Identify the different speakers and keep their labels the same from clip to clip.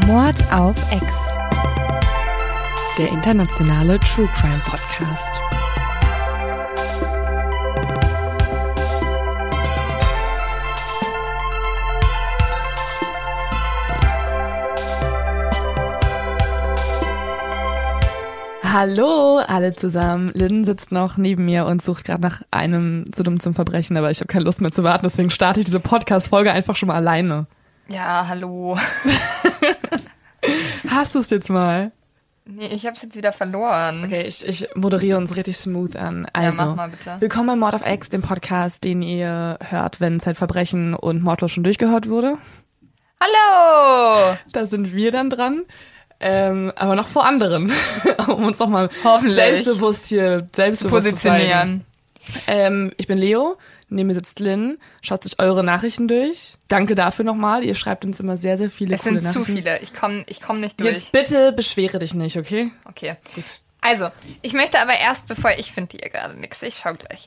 Speaker 1: Mord auf Ex. Der internationale True Crime Podcast. Hallo alle zusammen. Lynn sitzt noch neben mir und sucht gerade nach einem zu dumm zum Verbrechen, aber ich habe keine Lust mehr zu warten, deswegen starte ich diese Podcast-Folge einfach schon mal alleine.
Speaker 2: Ja, hallo.
Speaker 1: Hast du es jetzt mal?
Speaker 2: Nee, ich hab's jetzt wieder verloren.
Speaker 1: Okay, ich moderiere uns richtig smooth an. Also,
Speaker 2: ja, mach mal bitte.
Speaker 1: Willkommen bei Mord auf Ex, dem Podcast, den ihr hört, wenn Zeitverbrechen und Mordlos schon durchgehört wurde.
Speaker 2: Hallo!
Speaker 1: Da sind wir dann dran. Aber noch vor anderen, um uns nochmal selbstbewusst zu
Speaker 2: positionieren.
Speaker 1: Ich bin Leo, neben mir sitzt Lynn, schaut sich eure Nachrichten durch. Danke dafür nochmal, ihr schreibt uns immer sehr, sehr viele coole Nachrichten.
Speaker 2: Es sind zu viele, ich komm nicht durch.
Speaker 1: Jetzt bitte beschwere dich nicht, okay?
Speaker 2: Okay, gut. Also, ich möchte aber erst, ich finde hier gerade nichts, ich schau gleich.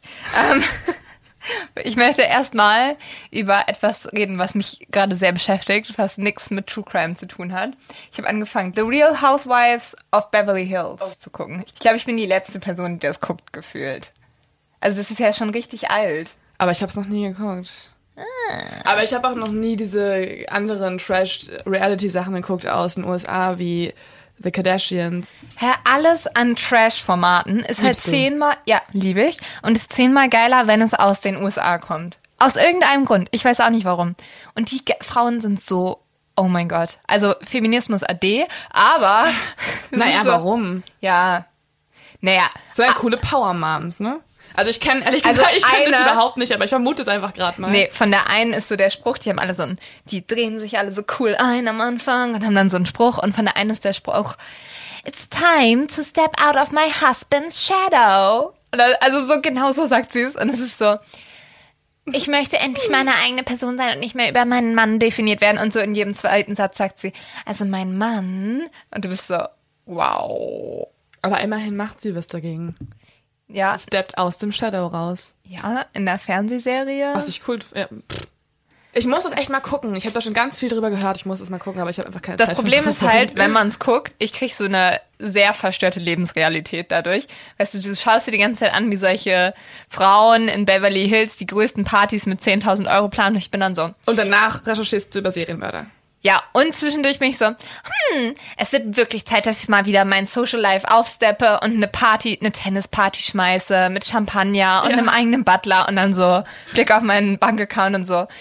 Speaker 2: Ich möchte erstmal über etwas reden, was mich gerade sehr beschäftigt, was nichts mit True Crime zu tun hat. Ich habe angefangen, The Real Housewives of Beverly Hills zu gucken. Ich glaube, ich bin die letzte Person, die das guckt, gefühlt. Also das ist ja schon richtig alt.
Speaker 1: Aber ich habe es noch nie geguckt. Aber ich habe auch noch nie diese anderen Trash-Reality-Sachen geguckt aus den USA, wie The Kardashians.
Speaker 2: Alles an Trash-Formaten ist halt 10-mal, ja, liebe ich, und ist 10-mal geiler, wenn es aus den USA kommt. Aus irgendeinem Grund. Ich weiß auch nicht warum. Und die Frauen sind so, oh mein Gott. Also Feminismus AD, aber...
Speaker 1: Naja, warum?
Speaker 2: Ja, naja.
Speaker 1: So eine coole Power-Moms, ne? Also ich kenne, ehrlich gesagt, ich kenne das überhaupt nicht, aber ich vermute es einfach gerade mal.
Speaker 2: Nee, von der einen ist so der Spruch, die haben alle so die drehen sich alle so cool ein am Anfang und haben dann so einen Spruch, und von der einen ist der Spruch, it's time to step out of my husband's shadow. Also so genau so sagt sie es, und es ist so, ich möchte endlich meine eigene Person sein und nicht mehr über meinen Mann definiert werden, und so in jedem zweiten Satz sagt sie, also mein Mann, und du bist so, wow.
Speaker 1: Aber immerhin macht sie was dagegen.
Speaker 2: Ja.
Speaker 1: Steppt aus dem Shadow raus.
Speaker 2: Ja, in der Fernsehserie.
Speaker 1: Was ich cool... Ja. Ich muss das echt mal gucken. Ich habe da schon ganz viel drüber gehört. Ich muss das mal gucken, aber ich habe einfach keine Zeit.
Speaker 2: Das Problem ist halt, wenn man es guckt, ich krieg so eine sehr verstörte Lebensrealität dadurch. Weißt du schaust dir die ganze Zeit an, wie solche Frauen in Beverly Hills die größten Partys mit 10.000 € planen. Und ich bin dann so...
Speaker 1: Und danach recherchierst du über Serienmörder.
Speaker 2: Ja, und zwischendurch bin ich so, es wird wirklich Zeit, dass ich mal wieder mein Social Life aufsteppe und eine Tennisparty schmeiße mit Champagner und einem eigenen Butler, und dann so Blick auf meinen Bankaccount und so.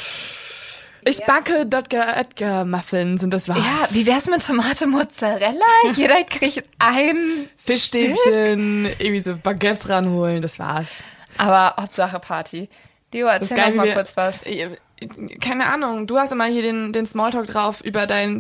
Speaker 1: Ich backe Dr. Edgar Muffins und das war's.
Speaker 2: Ja, wie wär's mit Tomate Mozzarella? Jeder kriegt ein
Speaker 1: Fischstäbchen, irgendwie so Baguettes ranholen, das war's.
Speaker 2: Aber Hauptsache Party. Leo, erzähl noch mal kurz was.
Speaker 1: Keine Ahnung, du hast immer hier den Smalltalk drauf über dein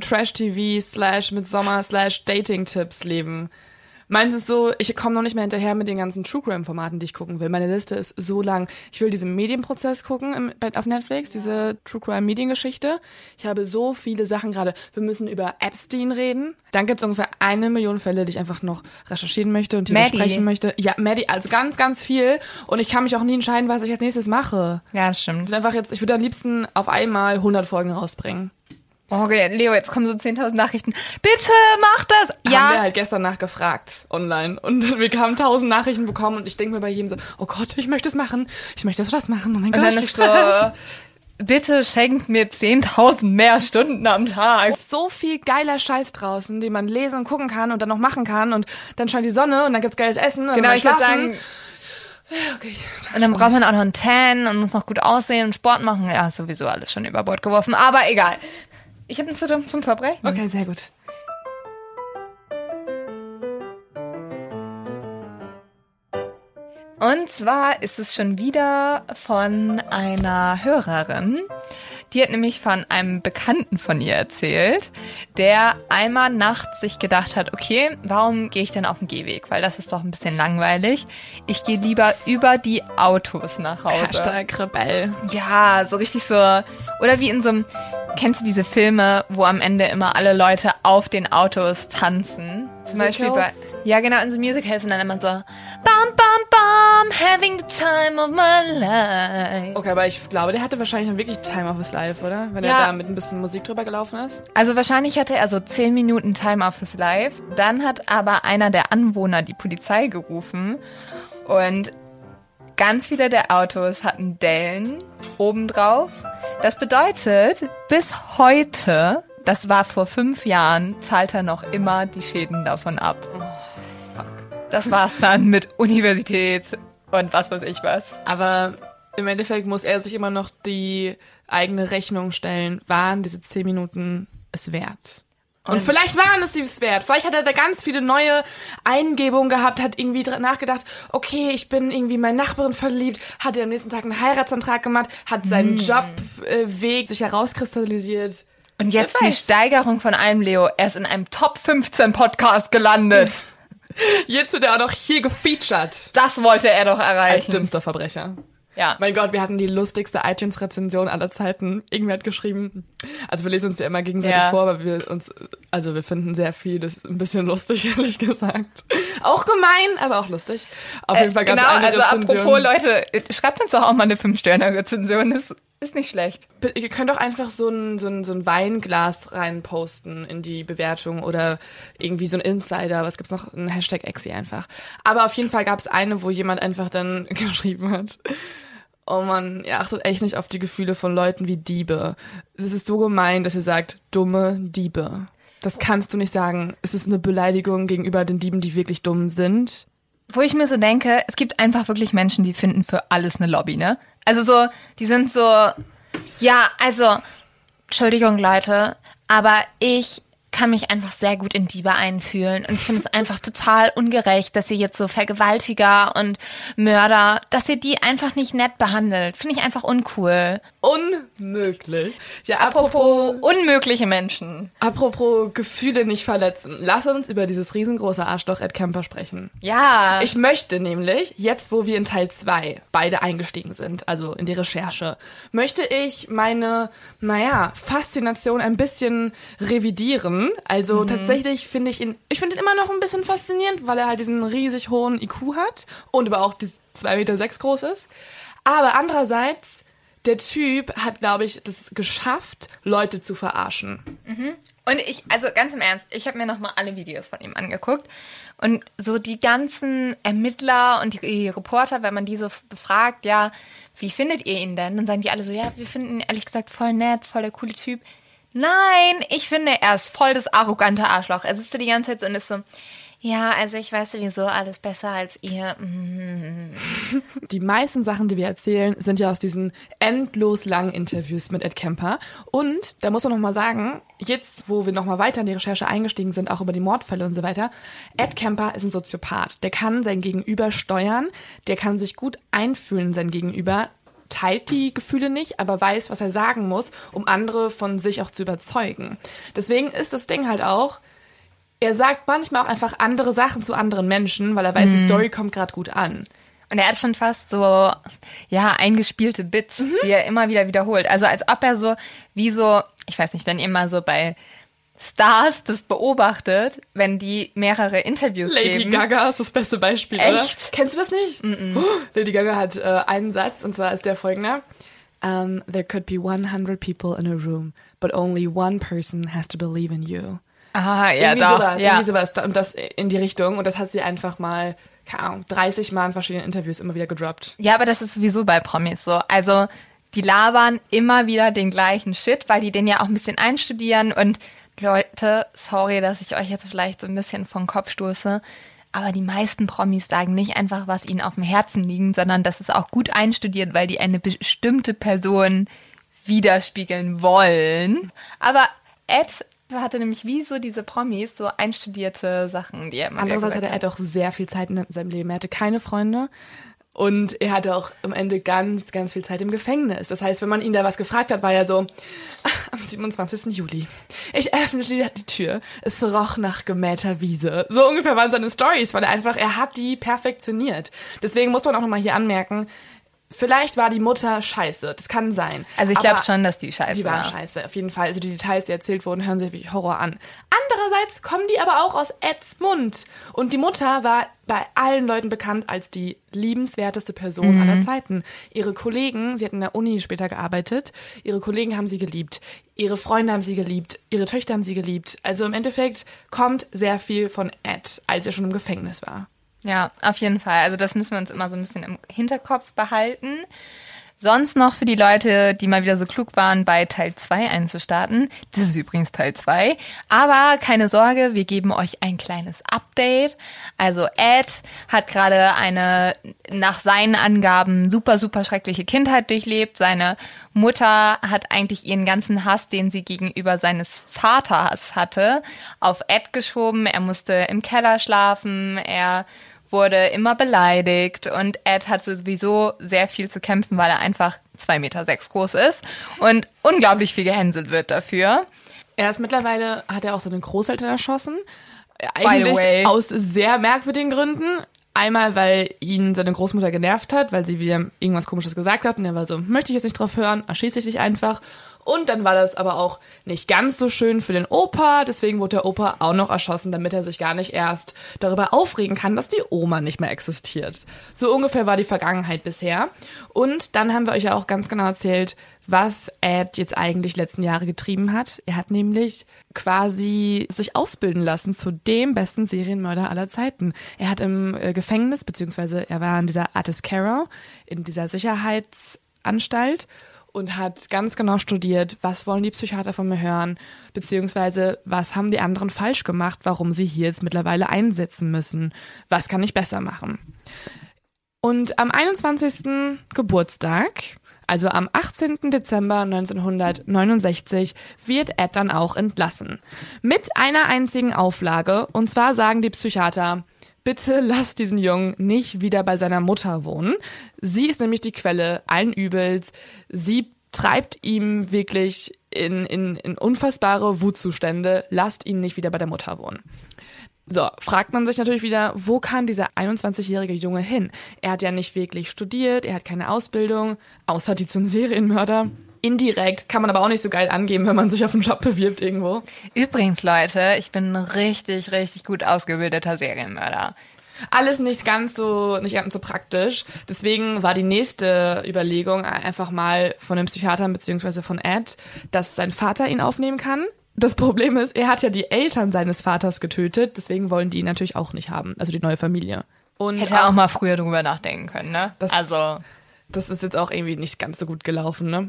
Speaker 1: Trash-TV/Midsommar/Dating-Tipps Leben. Meins ist so, ich komme noch nicht mehr hinterher mit den ganzen True-Crime-Formaten, die ich gucken will. Meine Liste ist so lang. Ich will diesen Medienprozess gucken auf Netflix, diese True-Crime-Mediengeschichte. Ich habe so viele Sachen gerade. Wir müssen über Epstein reden. Dann gibt es ungefähr 1 Million Fälle, die ich einfach noch recherchieren möchte und hier besprechen möchte. Ja, Maddie, also ganz, ganz viel. Und ich kann mich auch nie entscheiden, was ich als nächstes mache.
Speaker 2: Ja, das stimmt.
Speaker 1: Ich würde am liebsten auf einmal 100 Folgen rausbringen.
Speaker 2: Okay, Leo, jetzt kommen so 10.000 Nachrichten. Bitte mach das! Ja.
Speaker 1: Haben wir halt gestern nachgefragt online. Und wir haben 1.000 Nachrichten bekommen, und ich denke mir bei jedem so, oh Gott, ich möchte es machen. Ich möchte das machen. Oh mein Gott,
Speaker 2: und dann ist so, bitte schenkt mir 10.000 mehr Stunden am Tag.
Speaker 1: Es ist so viel geiler Scheiß draußen, den man lesen und gucken kann und dann noch machen kann. Und dann scheint die Sonne und dann gibt's geiles Essen. Und
Speaker 2: genau, ich würde sagen...
Speaker 1: Ja, okay.
Speaker 2: Und dann braucht man auch noch einen Tan und muss noch gut aussehen und Sport machen. Ja, sowieso alles schon über Bord geworfen. Aber egal. Ich habe einen zu dumm zum Verbrechen.
Speaker 1: Okay, sehr gut.
Speaker 2: Und zwar ist es schon wieder von einer Hörerin. Die hat nämlich von einem Bekannten von ihr erzählt, der einmal nachts sich gedacht hat, okay, warum gehe ich denn auf den Gehweg? Weil das ist doch ein bisschen langweilig. Ich gehe lieber über die Autos nach Hause.
Speaker 1: #Rebell.
Speaker 2: Ja, so richtig so. Oder wie in so einem, kennst du diese Filme, wo am Ende immer alle Leute auf den Autos tanzen? Zum Beispiel bei, ja genau, in so Musicals und dann immer so, bam, bam, bam, I'm having the time of my life.
Speaker 1: Okay, aber ich glaube, der hatte wahrscheinlich dann wirklich Time of his life, oder? Wenn er da mit ein bisschen Musik drüber gelaufen ist.
Speaker 2: Also wahrscheinlich hatte er so 10 Minuten Time of his life. Dann hat aber einer der Anwohner die Polizei gerufen und ganz viele der Autos hatten Dellen obendrauf. Das bedeutet, bis heute, das war vor 5 Jahren, zahlt er noch immer die Schäden davon ab. Das war's dann mit Universität und was weiß ich was.
Speaker 1: Aber im Endeffekt muss er sich immer noch die eigene Rechnung stellen. Waren diese 10 Minuten es wert? Und vielleicht waren es dies wert. Vielleicht hat er da ganz viele neue Eingebungen gehabt, hat irgendwie nachgedacht, okay, ich bin irgendwie in meine Nachbarin verliebt, hat er am nächsten Tag einen Heiratsantrag gemacht, hat seinen Jobweg sich herauskristallisiert.
Speaker 2: Und jetzt die Steigerung von allem, Leo. Er ist in einem Top 15 Podcast gelandet.
Speaker 1: Jetzt wird er auch noch hier gefeatured.
Speaker 2: Das wollte er doch erreichen.
Speaker 1: Als dümmster Verbrecher.
Speaker 2: Ja.
Speaker 1: Mein Gott, wir hatten die lustigste iTunes-Rezension aller Zeiten. Irgendwer hat geschrieben, also wir lesen uns ja immer gegenseitig vor, weil wir finden sehr viel, das ist ein bisschen lustig, ehrlich gesagt. Auch gemein, aber auch lustig. Auf jeden Fall gab es eine Rezension.
Speaker 2: Apropos Leute, schreibt uns doch auch mal eine 5-Sterne-Rezension, das ist nicht schlecht.
Speaker 1: Ihr könnt doch einfach so ein Weinglas reinposten in die Bewertung oder irgendwie so ein Insider, was gibt's noch? Ein Hashtag Exi einfach. Aber auf jeden Fall gab es eine, wo jemand einfach dann geschrieben hat, oh Mann, ihr achtet echt nicht auf die Gefühle von Leuten wie Diebe. Es ist so gemein, dass ihr sagt, dumme Diebe. Das kannst du nicht sagen. Es ist eine Beleidigung gegenüber den Dieben, die wirklich dumm sind.
Speaker 2: Wo ich mir so denke, es gibt einfach wirklich Menschen, die finden für alles eine Lobby, ne? Also so, die sind so, ja, also, Entschuldigung Leute, aber ich kann mich einfach sehr gut in Diebe einfühlen. Und ich finde es einfach total ungerecht, dass ihr jetzt so Vergewaltiger und Mörder, dass ihr die einfach nicht nett behandelt. Finde ich einfach uncool.
Speaker 1: Unmöglich. Ja,
Speaker 2: apropos unmögliche Menschen.
Speaker 1: Apropos Gefühle nicht verletzen. Lass uns über dieses riesengroße Arschloch Ed Kemper sprechen.
Speaker 2: Ja.
Speaker 1: Ich möchte nämlich, jetzt wo wir in Teil 2 beide eingestiegen sind, also in die Recherche, möchte ich meine, Faszination ein bisschen revidieren. Also tatsächlich finde ich ihn immer noch ein bisschen faszinierend, weil er halt diesen riesig hohen IQ hat und aber auch 2,6 Meter groß ist. Aber andererseits, der Typ hat, glaube ich, das geschafft, Leute zu verarschen.
Speaker 2: Und also ganz im Ernst, ich habe mir nochmal alle Videos von ihm angeguckt und so die ganzen Ermittler und die Reporter, wenn man die so befragt, ja, wie findet ihr ihn denn? Dann sagen die alle so, ja, wir finden ihn ehrlich gesagt voll nett, voll der coole Typ. Nein, ich finde, er ist voll das arrogante Arschloch. Er sitzt da die ganze Zeit so und ist so, ja, also ich weiß sowieso alles besser als ihr.
Speaker 1: Die meisten Sachen, die wir erzählen, sind ja aus diesen endlos langen Interviews mit Ed Kemper. Und da muss man nochmal sagen, jetzt, wo wir nochmal weiter in die Recherche eingestiegen sind, auch über die Mordfälle und so weiter, Ed Kemper ist ein Soziopath. Der kann sein Gegenüber steuern, der kann sich gut einfühlen in sein Gegenüber, teilt die Gefühle nicht, aber weiß, was er sagen muss, um andere von sich auch zu überzeugen. Deswegen ist das Ding halt auch, er sagt manchmal auch einfach andere Sachen zu anderen Menschen, weil er weiß, die Story kommt gerade gut an.
Speaker 2: Und er hat schon fast so, eingespielte Bits, die er immer wieder wiederholt. Also als ob er so, wie so, ich weiß nicht, wenn ihr mal so bei Stars das beobachtet, wenn die mehrere Interviews geben.
Speaker 1: Lady Gaga ist das beste Beispiel,
Speaker 2: echt?
Speaker 1: Oder? Kennst du das nicht? Lady Gaga hat einen Satz, und zwar ist der folgende. There could be 100 people in a room, but only one person has to believe in you.
Speaker 2: Ah, ja, doch.
Speaker 1: Irgendwie sowas. Und das in die Richtung. Und das hat sie einfach mal, keine Ahnung, 30 Mal in verschiedenen Interviews immer wieder gedroppt.
Speaker 2: Ja, aber das ist sowieso bei Promis so. Also, die labern immer wieder den gleichen Shit, weil die den ja auch ein bisschen einstudieren. Und Leute, sorry, dass ich euch jetzt vielleicht so ein bisschen vom Kopf stoße, aber die meisten Promis sagen nicht einfach, was ihnen auf dem Herzen liegt, sondern das ist auch gut einstudiert, weil die eine bestimmte Person widerspiegeln wollen. Aber Ed hatte nämlich wie so diese Promis so einstudierte Sachen, die er immer
Speaker 1: andererseits hatte Ed auch sehr viel Zeit in seinem Leben. Er hatte keine Freunde. Und er hatte auch am Ende ganz, ganz viel Zeit im Gefängnis. Das heißt, wenn man ihn da was gefragt hat, war er so, am 27. Juli. Ich öffnete die Tür. Es roch nach gemähter Wiese. So ungefähr waren seine Stories, weil er hat die perfektioniert. Deswegen muss man auch nochmal hier anmerken, Vielleicht war die Mutter scheiße, das kann sein.
Speaker 2: Also ich glaube schon, dass die scheiße
Speaker 1: Die war scheiße, auf jeden Fall. Also die Details, die erzählt wurden, hören sich wie Horror an. Andererseits kommen die aber auch aus Eds Mund. Und die Mutter war bei allen Leuten bekannt als die liebenswerteste Person aller Zeiten. Ihre Kollegen, sie hat in der Uni später gearbeitet, ihre Kollegen haben sie geliebt, ihre Freunde haben sie geliebt, ihre Töchter haben sie geliebt. Also im Endeffekt kommt sehr viel von Ed, als er schon im Gefängnis war.
Speaker 2: Ja, auf jeden Fall. Also das müssen wir uns immer so ein bisschen im Hinterkopf behalten. Sonst noch für die Leute, die mal wieder so klug waren, bei Teil 2 einzustarten. Das ist übrigens Teil 2. Aber keine Sorge, wir geben euch ein kleines Update. Also Ed hat gerade eine, nach seinen Angaben, super, super schreckliche Kindheit durchlebt. Seine Mutter hat eigentlich ihren ganzen Hass, den sie gegenüber seines Vaters hatte, auf Ed geschoben. Er musste im Keller schlafen, er wurde immer beleidigt und Ed hat sowieso sehr viel zu kämpfen, weil er einfach 2,6 Meter groß ist und unglaublich viel gehänselt wird dafür.
Speaker 1: Er ist mittlerweile, hat er auch seine Großeltern erschossen. Eigentlich aus sehr merkwürdigen Gründen. Einmal, weil ihn seine Großmutter genervt hat, weil sie wieder irgendwas Komisches gesagt hat und er war so, möchte ich jetzt nicht drauf hören, erschieße ich dich einfach. Und dann war das aber auch nicht ganz so schön für den Opa, deswegen wurde der Opa auch noch erschossen, damit er sich gar nicht erst darüber aufregen kann, dass die Oma nicht mehr existiert. So ungefähr war die Vergangenheit bisher. Und dann haben wir euch ja auch ganz genau erzählt, was Ed jetzt eigentlich letzten Jahre getrieben hat. Er hat nämlich quasi sich ausbilden lassen zu dem besten Serienmörder aller Zeiten. Er hat im Gefängnis, beziehungsweise er war in dieser Atiscaro, in dieser Sicherheitsanstalt, und hat ganz genau studiert, was wollen die Psychiater von mir hören, beziehungsweise was haben die anderen falsch gemacht, warum sie hier jetzt mittlerweile einsetzen müssen, was kann ich besser machen. Und am 21. Geburtstag, also am 18. Dezember 1969, wird Ed dann auch entlassen. Mit einer einzigen Auflage, und zwar sagen die Psychiater, bitte lasst diesen Jungen nicht wieder bei seiner Mutter wohnen. Sie ist nämlich die Quelle allen Übels. Sie treibt ihm wirklich in unfassbare Wutzustände. Lasst ihn nicht wieder bei der Mutter wohnen. So, fragt man sich natürlich wieder, wo kann dieser 21-jährige Junge hin? Er hat ja nicht wirklich studiert, er hat keine Ausbildung, außer die zum Serienmörder. Indirekt kann man aber auch nicht so geil angeben, wenn man sich auf einen Job bewirbt irgendwo.
Speaker 2: Übrigens, Leute, ich bin ein richtig, richtig gut ausgebildeter Serienmörder.
Speaker 1: Alles nicht ganz so praktisch. Deswegen war die nächste Überlegung einfach mal von den Psychiatern beziehungsweise von Ed, dass sein Vater ihn aufnehmen kann. Das Problem ist, er hat ja die Eltern seines Vaters getötet, deswegen wollen die ihn natürlich auch nicht haben, also die neue Familie. Und
Speaker 2: hätte er auch mal früher drüber nachdenken können, ne?
Speaker 1: Das ist jetzt auch irgendwie nicht ganz so gut gelaufen, ne?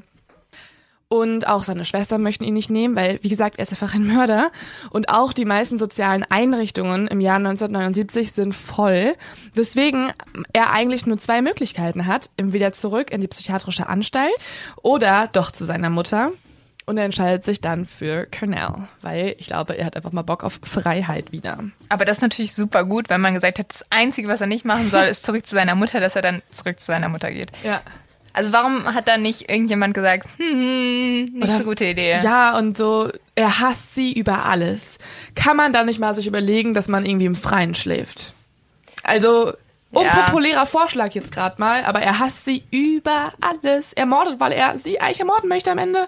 Speaker 1: Und auch seine Schwestern möchten ihn nicht nehmen, weil, wie gesagt, er ist einfach ein Mörder. Und auch die meisten sozialen Einrichtungen im Jahr 1979 sind voll, weswegen er eigentlich nur 2 Möglichkeiten hat, entweder zurück in die psychiatrische Anstalt oder doch zu seiner Mutter. Und er entscheidet sich dann für Cornell, weil ich glaube, er hat einfach mal Bock auf Freiheit wieder.
Speaker 2: Aber das ist natürlich super gut, wenn man gesagt hat, das Einzige, was er nicht machen soll, ist zurück zu seiner Mutter, dass er dann zurück zu seiner Mutter geht.
Speaker 1: Ja.
Speaker 2: Also warum hat da nicht irgendjemand gesagt, nicht so gute Idee?
Speaker 1: Ja, und so, er hasst sie über alles. Kann man da nicht mal sich überlegen, dass man irgendwie im Freien schläft? Also, unpopulärer Vorschlag jetzt gerade mal, aber er hasst sie über alles. Er mordet, weil er sie eigentlich ermorden möchte am Ende.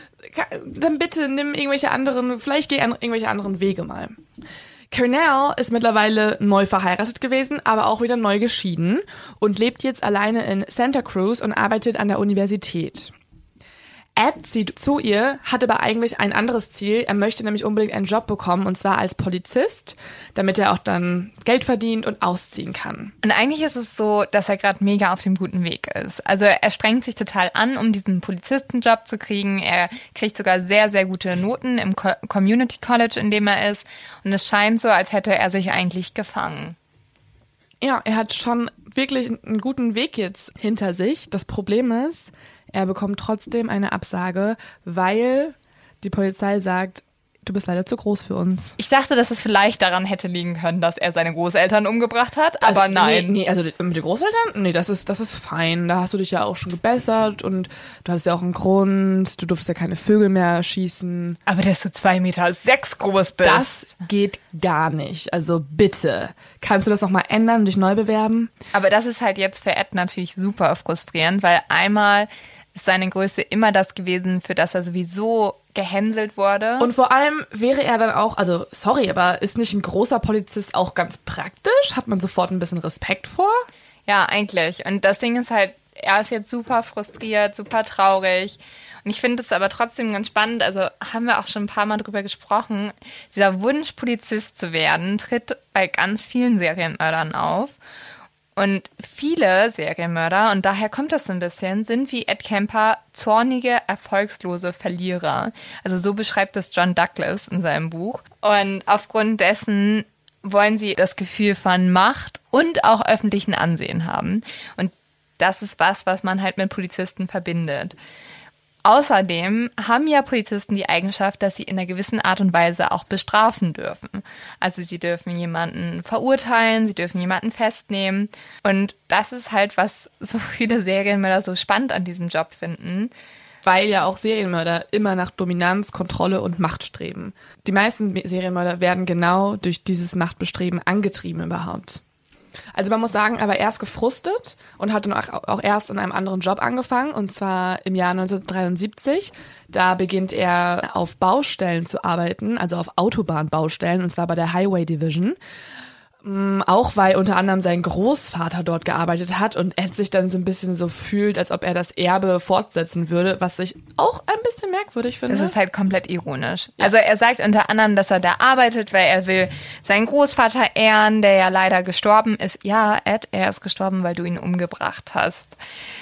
Speaker 1: Dann bitte nimm vielleicht geh an irgendwelche anderen Wege mal. Cornell ist mittlerweile neu verheiratet gewesen, aber auch wieder neu geschieden und lebt jetzt alleine in Santa Cruz und arbeitet an der Universität. Ed zieht zu ihr, hat aber eigentlich ein anderes Ziel. Er möchte nämlich unbedingt einen Job bekommen, und zwar als Polizist, damit er auch dann Geld verdient und ausziehen kann.
Speaker 2: Und eigentlich ist es so, dass er gerade mega auf dem guten Weg ist. Also er strengt sich total an, um diesen Polizistenjob zu kriegen. Er kriegt sogar sehr, sehr gute Noten im Community College, in dem er ist. Und es scheint so, als hätte er sich eigentlich gefangen.
Speaker 1: Ja, er hat schon wirklich einen guten Weg jetzt hinter sich. Das Problem ist, er bekommt trotzdem eine Absage, weil die Polizei sagt, du bist leider zu groß für uns.
Speaker 2: Ich dachte, dass es vielleicht daran hätte liegen können, dass er seine Großeltern umgebracht hat, aber nein.
Speaker 1: Nee, also mit den Großeltern? Nee, das ist fein. Da hast du dich ja auch schon gebessert und du hattest ja auch einen Grund. Du durftest ja keine Vögel mehr schießen.
Speaker 2: Aber dass du 2,6 Meter groß bist.
Speaker 1: Das geht gar nicht. Also bitte. Kannst du das nochmal ändern und dich neu bewerben?
Speaker 2: Aber das ist halt jetzt für Ed natürlich super frustrierend, weil einmal ist seine Größe immer das gewesen, für das er sowieso gehänselt wurde.
Speaker 1: Und vor allem wäre er dann auch, also sorry, aber ist nicht ein großer Polizist auch ganz praktisch? Hat man sofort ein bisschen Respekt vor?
Speaker 2: Ja, eigentlich. Und das Ding ist halt, er ist jetzt super frustriert, super traurig. Und ich finde es aber trotzdem ganz spannend, also haben wir auch schon ein paar Mal drüber gesprochen, dieser Wunsch, Polizist zu werden, tritt bei ganz vielen Serienmördern auf. Und viele Serienmörder, und daher kommt das so ein bisschen, sind wie Ed Kemper zornige, erfolgslose Verlierer. Also so beschreibt es John Douglas in seinem Buch. Und aufgrund dessen wollen sie das Gefühl von Macht und auch öffentlichen Ansehen haben. Und das ist was man halt mit Polizisten verbindet. Außerdem haben ja Polizisten die Eigenschaft, dass sie in einer gewissen Art und Weise auch bestrafen dürfen. Also sie dürfen jemanden verurteilen, sie dürfen jemanden festnehmen. Und das ist halt, was so viele Serienmörder so spannend an diesem Job finden.
Speaker 1: Weil ja auch Serienmörder immer nach Dominanz, Kontrolle und Macht streben. Die meisten Serienmörder werden genau durch dieses Machtbestreben angetrieben überhaupt. Also man muss sagen, er war erst gefrustet und hat dann auch erst in einem anderen Job angefangen, und zwar im Jahr 1973. Da beginnt er auf Baustellen zu arbeiten, also auf Autobahnbaustellen, und zwar bei der Highway Division. Auch weil unter anderem sein Großvater dort gearbeitet hat und Ed sich dann so ein bisschen so fühlt, als ob er das Erbe fortsetzen würde, was ich auch ein bisschen merkwürdig finde.
Speaker 2: Das ist halt komplett ironisch. Ja. Also er sagt unter anderem, dass er da arbeitet, weil er will seinen Großvater ehren, der ja leider gestorben ist. Ja, Ed, er ist gestorben, weil du ihn umgebracht hast.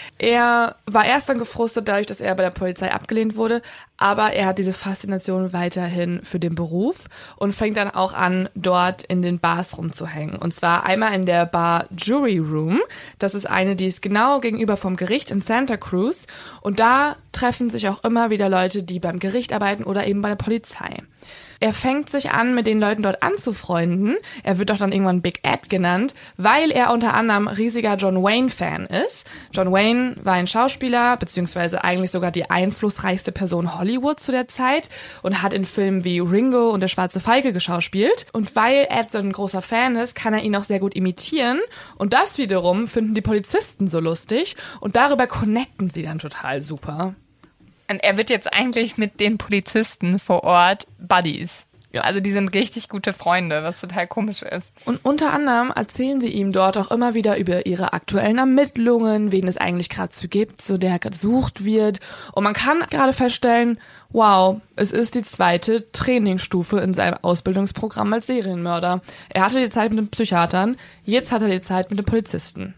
Speaker 1: Er war erst dann gefrustet dadurch, dass er bei der Polizei abgelehnt wurde, aber er hat diese Faszination weiterhin für den Beruf und fängt dann auch an, dort in den Bars rumzuhängen. Und zwar einmal in der Bar Jury Room. Das ist eine, die ist genau gegenüber vom Gericht in Santa Cruz. Und da treffen sich auch immer wieder Leute, die beim Gericht arbeiten oder eben bei der Polizei. Er fängt sich an, mit den Leuten dort anzufreunden. Er wird doch dann irgendwann Big Ed genannt, weil er unter anderem riesiger John Wayne-Fan ist. John Wayne war ein Schauspieler, beziehungsweise eigentlich sogar die einflussreichste Person Hollywoods zu der Zeit und hat in Filmen wie Ringo und Der schwarze Falke geschauspielt. Und weil Ed so ein großer Fan ist, kann er ihn auch sehr gut imitieren. Und das wiederum finden die Polizisten so lustig und darüber connecten sie dann total super.
Speaker 2: Und er wird jetzt eigentlich mit den Polizisten vor Ort Buddies. Ja. Also die sind richtig gute Freunde, was total komisch ist.
Speaker 1: Und unter anderem erzählen sie ihm dort auch immer wieder über ihre aktuellen Ermittlungen, wen es eigentlich gerade so gibt, so der gesucht wird. Und man kann gerade feststellen, wow, es ist die 2. Trainingsstufe in seinem Ausbildungsprogramm als Serienmörder. Er hatte die Zeit mit den Psychiatern, jetzt hat er die Zeit mit den Polizisten.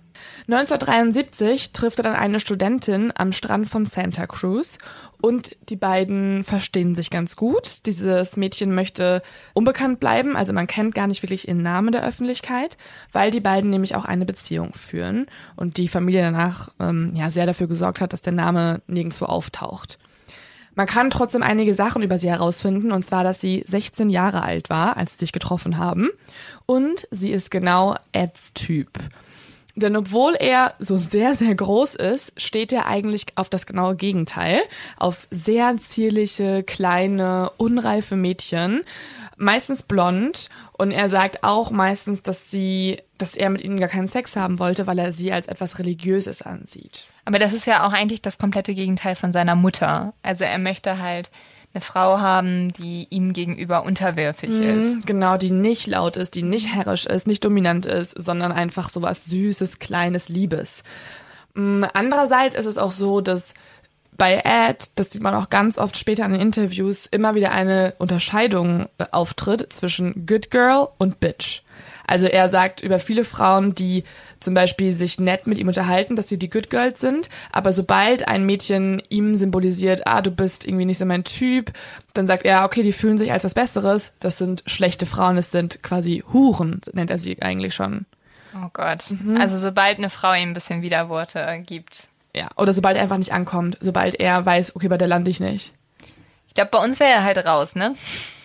Speaker 1: 1973 trifft er dann eine Studentin am Strand von Santa Cruz und die beiden verstehen sich ganz gut. Dieses Mädchen möchte unbekannt bleiben, also man kennt gar nicht wirklich ihren Namen der Öffentlichkeit, weil die beiden nämlich auch eine Beziehung führen und die Familie danach sehr dafür gesorgt hat, dass der Name nirgendwo auftaucht. Man kann trotzdem einige Sachen über sie herausfinden, und zwar, dass sie 16 Jahre alt war, als sie sich getroffen haben, und sie ist genau Eds Typ. Denn obwohl er so sehr, sehr groß ist, steht er eigentlich auf das genaue Gegenteil. Auf sehr zierliche, kleine, unreife Mädchen, meistens blond. Und er sagt auch meistens, dass er mit ihnen gar keinen Sex haben wollte, weil er sie als etwas Religiöses ansieht.
Speaker 2: Aber das ist ja auch eigentlich das komplette Gegenteil von seiner Mutter. Also er möchte halt eine Frau haben, die ihm gegenüber unterwürfig ist.
Speaker 1: Genau, die nicht laut ist, die nicht herrisch ist, nicht dominant ist, sondern einfach so was Süßes, Kleines, Liebes. Andererseits ist es auch so, dass bei Ed, das sieht man auch ganz oft später in den Interviews, immer wieder eine Unterscheidung auftritt zwischen Good Girl und Bitch. Also er sagt über viele Frauen, die zum Beispiel sich nett mit ihm unterhalten, dass sie die Good Girls sind, aber sobald ein Mädchen ihm symbolisiert, du bist irgendwie nicht so mein Typ, dann sagt er, okay, die fühlen sich als was Besseres, das sind schlechte Frauen, es sind quasi Huren, nennt er sie eigentlich schon.
Speaker 2: Oh Gott, Also sobald eine Frau ihm ein bisschen Widerworte gibt.
Speaker 1: Ja, oder sobald er einfach nicht ankommt, sobald er weiß, okay, bei der lande ich nicht.
Speaker 2: Ich glaube, bei uns wäre er halt raus, ne?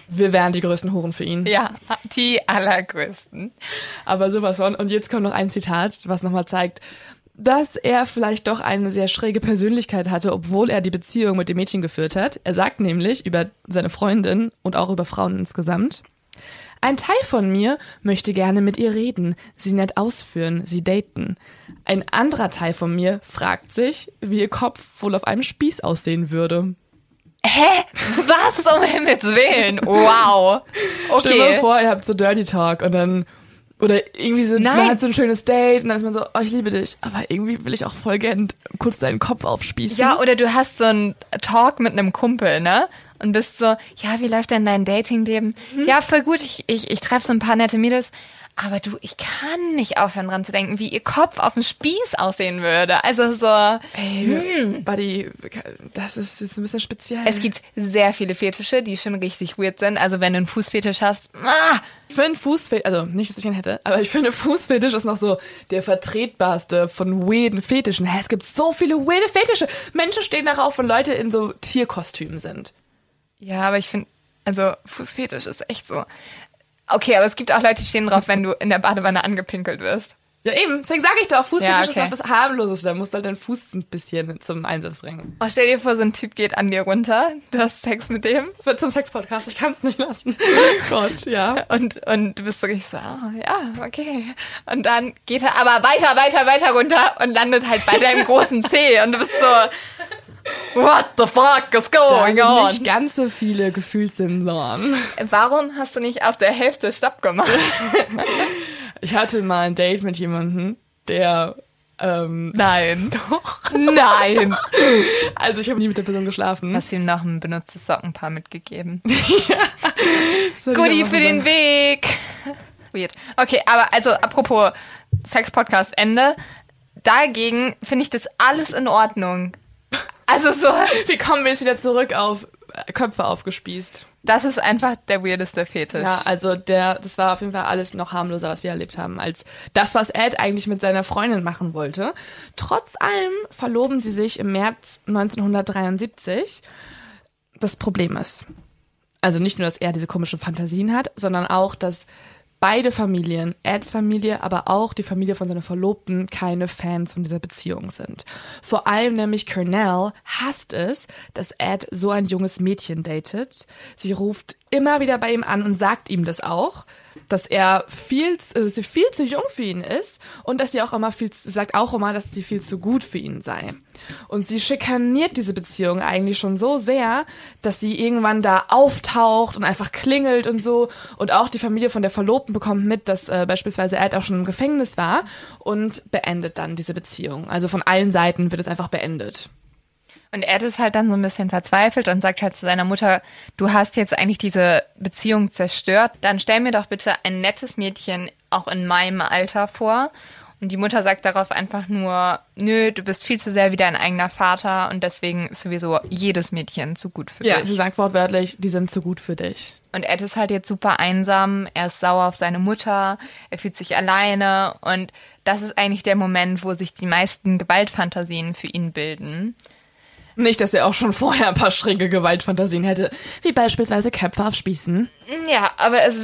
Speaker 1: Wir wären die größten Huren für ihn.
Speaker 2: Ja, die allergrößten.
Speaker 1: Aber sowas von. Und jetzt kommt noch ein Zitat, was nochmal zeigt, dass er vielleicht doch eine sehr schräge Persönlichkeit hatte, obwohl er die Beziehung mit dem Mädchen geführt hat. Er sagt nämlich über seine Freundin und auch über Frauen insgesamt: Ein Teil von mir möchte gerne mit ihr reden, sie nett ausführen, sie daten. Ein anderer Teil von mir fragt sich, wie ihr Kopf wohl auf einem Spieß aussehen würde.
Speaker 2: Hä? Was um Himmels Willen? Wow. Okay.
Speaker 1: Stell dir mal vor, ihr habt so Dirty Talk und dann, oder irgendwie so, man hat so ein schönes Date und dann ist man so, oh, ich liebe dich, aber irgendwie will ich auch voll gern kurz deinen Kopf aufspießen.
Speaker 2: Ja, oder du hast so einen Talk mit einem Kumpel, ne? Und bist so, ja, wie läuft denn dein Datingleben? Ja, voll gut, ich treffe so ein paar nette Mädels. Aber du, ich kann nicht aufhören dran zu denken, wie ihr Kopf auf dem Spieß aussehen würde. Also so.
Speaker 1: Ey, Buddy, das ist jetzt ein bisschen speziell.
Speaker 2: Es gibt sehr viele Fetische, die schon richtig weird sind. Also wenn du einen Fußfetisch hast,
Speaker 1: Ich finde Fußfetisch, also nicht, dass ich einen hätte, aber ich finde Fußfetisch ist noch so der vertretbarste von weirden Fetischen. Es gibt so viele weirde Fetische. Menschen stehen darauf, wenn Leute in so Tierkostümen sind.
Speaker 2: Ja, aber ich finde, also Fußfetisch ist echt so. Okay, aber es gibt auch Leute, die stehen drauf, wenn du in der Badewanne angepinkelt wirst.
Speaker 1: Ja eben, deswegen sage ich doch, Fußfetisch
Speaker 2: Ja, okay.
Speaker 1: ist doch das Harmloseste. Da musst du halt deinen Fuß ein bisschen zum Einsatz bringen.
Speaker 2: Oh, stell dir vor, so ein Typ geht an dir runter, du hast Sex mit dem
Speaker 1: Das wird zum Sex-Podcast, ich kann es nicht lassen. Gott, ja.
Speaker 2: und du bist wirklich so, ja, okay. Und dann geht er aber weiter runter und landet halt bei deinem großen Zeh und du bist so, what the fuck is
Speaker 1: Da
Speaker 2: going
Speaker 1: sind
Speaker 2: on?
Speaker 1: nicht ganz so viele Gefühlssensoren.
Speaker 2: Warum hast du nicht auf der Hälfte Stopp gemacht?
Speaker 1: Ich hatte mal ein Date mit jemandem, der,
Speaker 2: Nein.
Speaker 1: doch.
Speaker 2: Nein.
Speaker 1: Also ich habe nie mit der Person geschlafen.
Speaker 2: Hast du ihm noch ein benutztes Sockenpaar mitgegeben?
Speaker 1: Das wollte ich
Speaker 2: Goodie
Speaker 1: auch
Speaker 2: für
Speaker 1: mal
Speaker 2: den
Speaker 1: sagen.
Speaker 2: Weg. Weird. Okay, aber also apropos Sex-Podcast Ende. Dagegen finde ich das alles in Ordnung. Also so,
Speaker 1: Wie kommen wir jetzt wieder zurück auf Köpfe aufgespießt?
Speaker 2: das ist einfach der weirdeste Fetisch.
Speaker 1: Ja, also das war auf jeden Fall alles noch harmloser, was wir erlebt haben, als das, was Ed eigentlich mit seiner Freundin machen wollte. Trotz allem verloben sie sich im März 1973. Das Problem ist, also nicht nur, dass er diese komischen Fantasien hat, sondern auch, dass beide Familien, Eds Familie, aber auch die Familie von seiner Verlobten, keine Fans von dieser Beziehung sind. Vor allem nämlich Cornell hasst es, dass Ed so ein junges Mädchen datet. Sie ruft immer wieder bei ihm an und sagt ihm das auch, dass sie viel zu jung für ihn ist und dass sie auch immer sagt auch immer, dass sie viel zu gut für ihn sei. Und sie schikaniert diese Beziehung eigentlich schon so sehr, dass sie irgendwann da auftaucht und einfach klingelt und so. Und auch die Familie von der Verlobten bekommt mit, dass beispielsweise Ed auch schon im Gefängnis war und beendet dann diese Beziehung. Also von allen Seiten wird es einfach beendet.
Speaker 2: Und Ed ist halt dann so ein bisschen verzweifelt und sagt halt zu seiner Mutter, du hast jetzt eigentlich diese Beziehung zerstört, dann stell mir doch bitte ein nettes Mädchen auch in meinem Alter vor. Und die Mutter sagt darauf einfach nur, nö, du bist viel zu sehr wie dein eigener Vater und deswegen ist sowieso jedes Mädchen zu gut für
Speaker 1: Ja,
Speaker 2: dich.
Speaker 1: sie sagt wortwörtlich, die sind zu gut für dich.
Speaker 2: Und Ed ist halt jetzt super einsam, er ist sauer auf seine Mutter, er fühlt sich alleine und das ist eigentlich der Moment, wo sich die meisten Gewaltfantasien für ihn bilden.
Speaker 1: Nicht, dass er auch schon vorher ein paar schräge Gewaltfantasien hätte, wie beispielsweise Köpfe aufspießen.
Speaker 2: Ja, aber es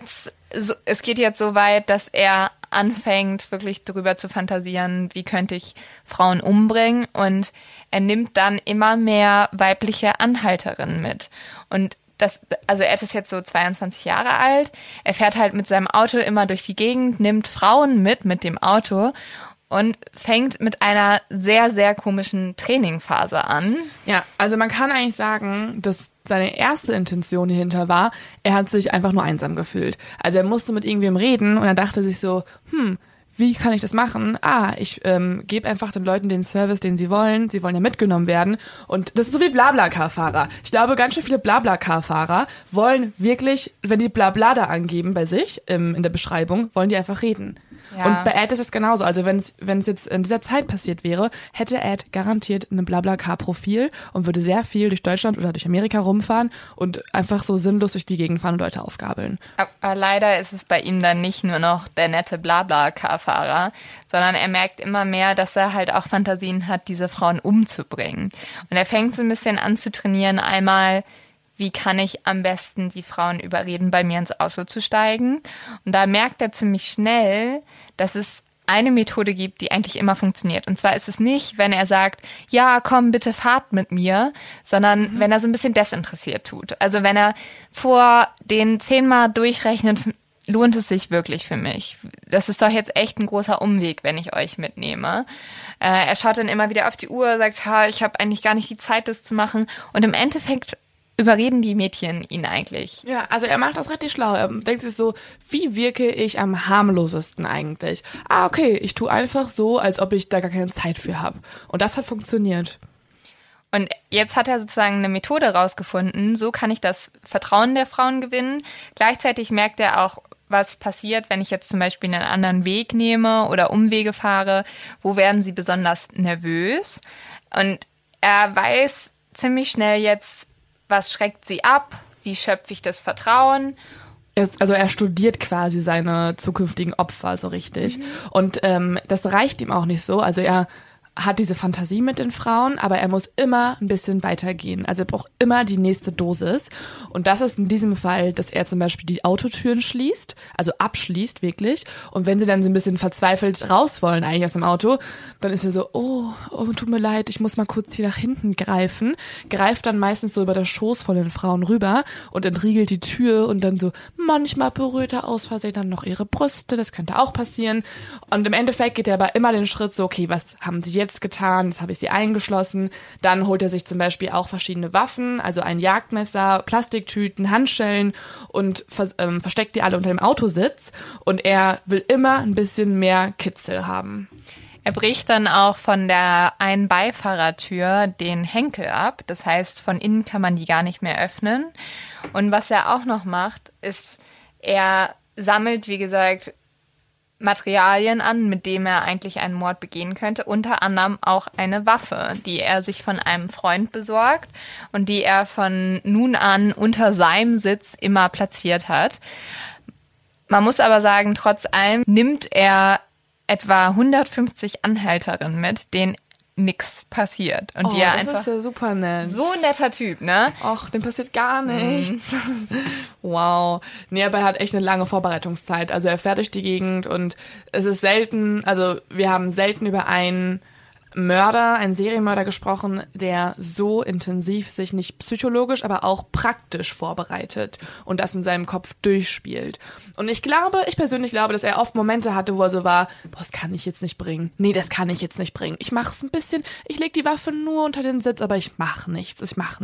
Speaker 2: geht jetzt so weit, dass er anfängt, wirklich darüber zu fantasieren, wie könnte ich Frauen umbringen und er nimmt dann immer mehr weibliche Anhalterinnen mit. Und also er ist jetzt so 22 Jahre alt, er fährt halt mit seinem Auto immer durch die Gegend, nimmt Frauen mit dem Auto und fängt mit einer sehr, sehr komischen Trainingphase an.
Speaker 1: Ja, also man kann eigentlich sagen, dass seine erste Intention hierhinter war, er hat sich einfach nur einsam gefühlt. Also er musste mit irgendwem reden und er dachte sich so, wie kann ich das machen? Ich gebe einfach den Leuten den Service, den sie wollen. Sie wollen ja mitgenommen werden. Und das ist so wie Blabla-Car-Fahrer. Ich glaube, ganz schön viele Blabla-Car-Fahrer wollen wirklich, wenn die Blabla da angeben bei sich in der Beschreibung, wollen die einfach reden.
Speaker 2: Ja.
Speaker 1: Und bei Ed ist es genauso. Also wenn es jetzt in dieser Zeit passiert wäre, hätte Ed garantiert ein Blabla-Car-Profil und würde sehr viel durch Deutschland oder durch Amerika rumfahren und einfach so sinnlos durch die Gegend fahren und Leute aufgabeln.
Speaker 2: Aber leider ist es bei ihm dann nicht nur noch der nette Blabla-Car-Fahrer, sondern er merkt immer mehr, dass er halt auch Fantasien hat, diese Frauen umzubringen. Und er fängt so ein bisschen an zu trainieren, einmal wie kann ich am besten die Frauen überreden, bei mir ins Auto zu steigen. Und da merkt er ziemlich schnell, dass es eine Methode gibt, die eigentlich immer funktioniert. Und zwar ist es nicht, wenn er sagt, ja, komm, bitte fahrt mit mir, sondern wenn er so ein bisschen desinteressiert tut. Also wenn er vor den 10-mal durchrechnet, lohnt es sich wirklich für mich. Das ist doch jetzt echt ein großer Umweg, wenn ich euch mitnehme. Er schaut dann immer wieder auf die Uhr, sagt, ich habe eigentlich gar nicht die Zeit, das zu machen. Und im Endeffekt überreden die Mädchen ihn eigentlich.
Speaker 1: Ja, also er macht das richtig schlau. Er denkt sich so, wie wirke ich am harmlosesten eigentlich? Okay, ich tue einfach so, als ob ich da gar keine Zeit für habe. Und das hat funktioniert.
Speaker 2: Und jetzt hat er sozusagen eine Methode rausgefunden, so kann ich das Vertrauen der Frauen gewinnen. Gleichzeitig merkt er auch, was passiert, wenn ich jetzt zum Beispiel einen anderen Weg nehme oder Umwege fahre. Wo werden sie besonders nervös? Und er weiß ziemlich schnell jetzt, was schreckt sie ab? Wie schöpfe ich das Vertrauen?
Speaker 1: Also er studiert quasi seine zukünftigen Opfer so richtig. Und das reicht ihm auch nicht so. Also er hat diese Fantasie mit den Frauen, aber er muss immer ein bisschen weitergehen. Also er braucht immer die nächste Dosis. Und das ist in diesem Fall, dass er zum Beispiel die Autotüren schließt, also abschließt wirklich. Und wenn sie dann so ein bisschen verzweifelt raus wollen eigentlich aus dem Auto, dann ist er so, oh, tut mir leid, ich muss mal kurz hier nach hinten greifen. Greift dann meistens so über das Schoß von den Frauen rüber und entriegelt die Tür und dann so, manchmal berührt er aus Versehen dann noch ihre Brüste, das könnte auch passieren. Und im Endeffekt geht er aber immer den Schritt so, okay, was haben sie jetzt getan, jetzt habe ich sie eingeschlossen. Dann holt er sich zum Beispiel auch verschiedene Waffen, also ein Jagdmesser, Plastiktüten, Handschellen und versteckt die alle unter dem Autositz. Und er will immer ein bisschen mehr Kitzel haben.
Speaker 2: Er bricht dann auch von der einen Beifahrertür den Henkel ab. Das heißt, von innen kann man die gar nicht mehr öffnen. Und was er auch noch macht, ist, er sammelt, wie gesagt, Materialien an, mit dem er eigentlich einen Mord begehen könnte, unter anderem auch eine Waffe, die er sich von einem Freund besorgt und die er von nun an unter seinem Sitz immer platziert hat. Man muss aber sagen, trotz allem nimmt er etwa 150 Anhälterinnen mit, denen nix passiert. Und die er
Speaker 1: das
Speaker 2: einfach
Speaker 1: ist ja super nett.
Speaker 2: so ein netter Typ, ne?
Speaker 1: Ach, dem passiert gar nichts. Wow. Nee, aber er hat echt eine lange Vorbereitungszeit. Also er fährt durch die Gegend und es ist selten, also wir haben selten über einen Serienmörder gesprochen, der so intensiv sich nicht psychologisch, aber auch praktisch vorbereitet und das in seinem Kopf durchspielt. Und ich persönlich glaube, dass er oft Momente hatte, wo er so war, das kann ich jetzt nicht bringen. Nee, das kann ich jetzt nicht bringen. Ich mache es ein bisschen, ich lege die Waffe nur unter den Sitz, aber ich mache nichts.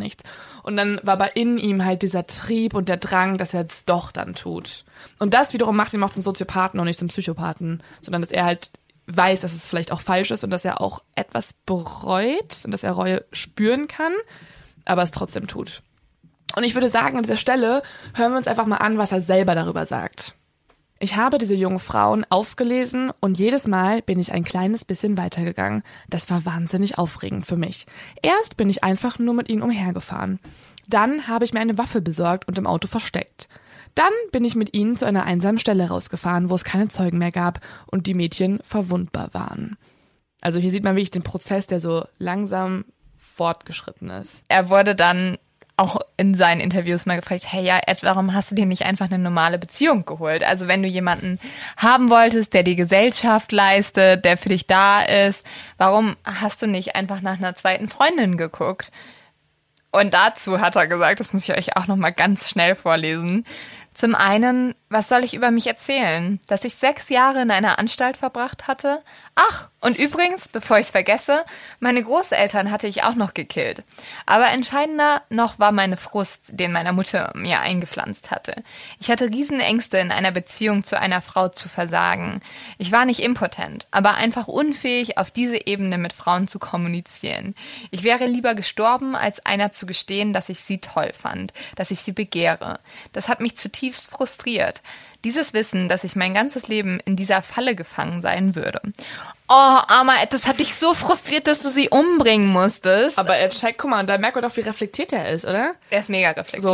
Speaker 1: Und dann war aber in ihm halt dieser Trieb und der Drang, dass er es doch dann tut. Und das wiederum macht ihn auch zum Soziopathen und nicht zum Psychopathen, sondern dass er halt weiß, dass es vielleicht auch falsch ist und dass er auch etwas bereut und dass er Reue spüren kann, aber es trotzdem tut. Und ich würde sagen, an dieser Stelle hören wir uns einfach mal an, was er selber darüber sagt. Ich habe diese jungen Frauen aufgelesen und jedes Mal bin ich ein kleines bisschen weitergegangen. Das war wahnsinnig aufregend für mich. Erst bin ich einfach nur mit ihnen umhergefahren. Dann habe ich mir eine Waffe besorgt und im Auto versteckt. Dann bin ich mit ihnen zu einer einsamen Stelle rausgefahren, wo es keine Zeugen mehr gab und die Mädchen verwundbar waren. Also hier sieht man wirklich den Prozess, der so langsam fortgeschritten ist.
Speaker 2: Er wurde dann auch in seinen Interviews mal gefragt, hey, ja, Ed, warum hast du dir nicht einfach eine normale Beziehung geholt? Also wenn du jemanden haben wolltest, der die Gesellschaft leistet, der für dich da ist, warum hast du nicht einfach nach einer zweiten Freundin geguckt? Und dazu hat er gesagt, das muss ich euch auch noch mal ganz schnell vorlesen. Zum einen, was soll ich über mich erzählen? Dass ich 6 Jahre in einer Anstalt verbracht hatte? Ach, und übrigens, bevor ich es vergesse, meine Großeltern hatte ich auch noch gekillt. Aber entscheidender noch war meine Frust, den meine Mutter mir eingepflanzt hatte. Ich hatte Riesenängste, in einer Beziehung zu einer Frau zu versagen. Ich war nicht impotent, aber einfach unfähig, auf diese Ebene mit Frauen zu kommunizieren. Ich wäre lieber gestorben, als einer zu gestehen, dass ich sie toll fand, dass ich sie begehre. Das hat mich zutiefst frustriert. Dieses Wissen, dass ich mein ganzes Leben in dieser Falle gefangen sein würde. Oh, Armer Ed, das hat dich so frustriert, dass du sie umbringen musstest.
Speaker 1: Aber guck mal, da merkt man doch, wie reflektiert er ist, oder?
Speaker 2: Er ist mega reflektiert.
Speaker 1: So,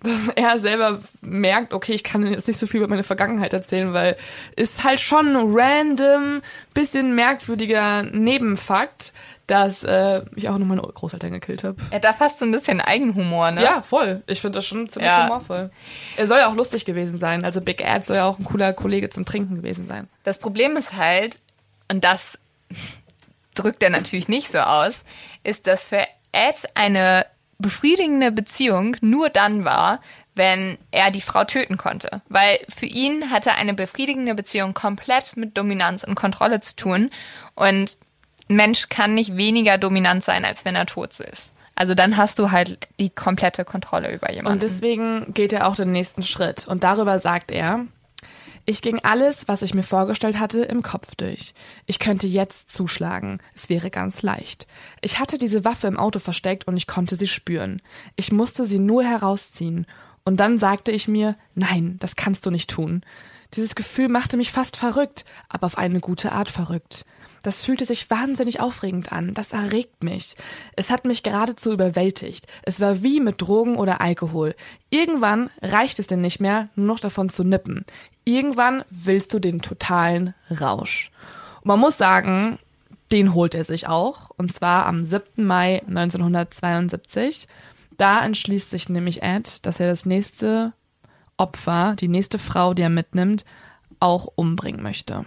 Speaker 1: dass er selber merkt, okay, ich kann jetzt nicht so viel über meine Vergangenheit erzählen, weil ist halt schon random, bisschen merkwürdiger Nebenfakt, dass ich auch noch meine Großeltern gekillt habe.
Speaker 2: Er hat da fast so ein bisschen Eigenhumor, ne?
Speaker 1: Ja, voll. Ich finde das schon ziemlich humorvoll. Er soll ja auch lustig gewesen sein. Also Big Ed soll ja auch ein cooler Kollege zum Trinken gewesen sein.
Speaker 2: Das Problem ist halt, und das drückt er natürlich nicht so aus, ist, dass für Ed eine befriedigende Beziehung nur dann war, wenn er die Frau töten konnte. Weil für ihn hatte eine befriedigende Beziehung komplett mit Dominanz und Kontrolle zu tun. Und ein Mensch kann nicht weniger dominant sein, als wenn er tot ist. Also dann hast du halt die komplette Kontrolle über jemanden.
Speaker 1: Und deswegen geht er auch den nächsten Schritt. Und darüber sagt er: Ich ging alles, was ich mir vorgestellt hatte, im Kopf durch. Ich könnte jetzt zuschlagen. Es wäre ganz leicht. Ich hatte diese Waffe im Auto versteckt und ich konnte sie spüren. Ich musste sie nur herausziehen. Und dann sagte ich mir, nein, das kannst du nicht tun. Dieses Gefühl machte mich fast verrückt, aber auf eine gute Art verrückt. Das fühlte sich wahnsinnig aufregend an. Das erregt mich. Es hat mich geradezu überwältigt. Es war wie mit Drogen oder Alkohol. Irgendwann reicht es denn nicht mehr, nur noch davon zu nippen. Irgendwann willst du den totalen Rausch. Und man muss sagen, den holt er sich auch. Und zwar am 7. Mai 1972. Da entschließt sich nämlich Ed, dass er das nächste Opfer, die nächste Frau, die er mitnimmt, auch umbringen möchte.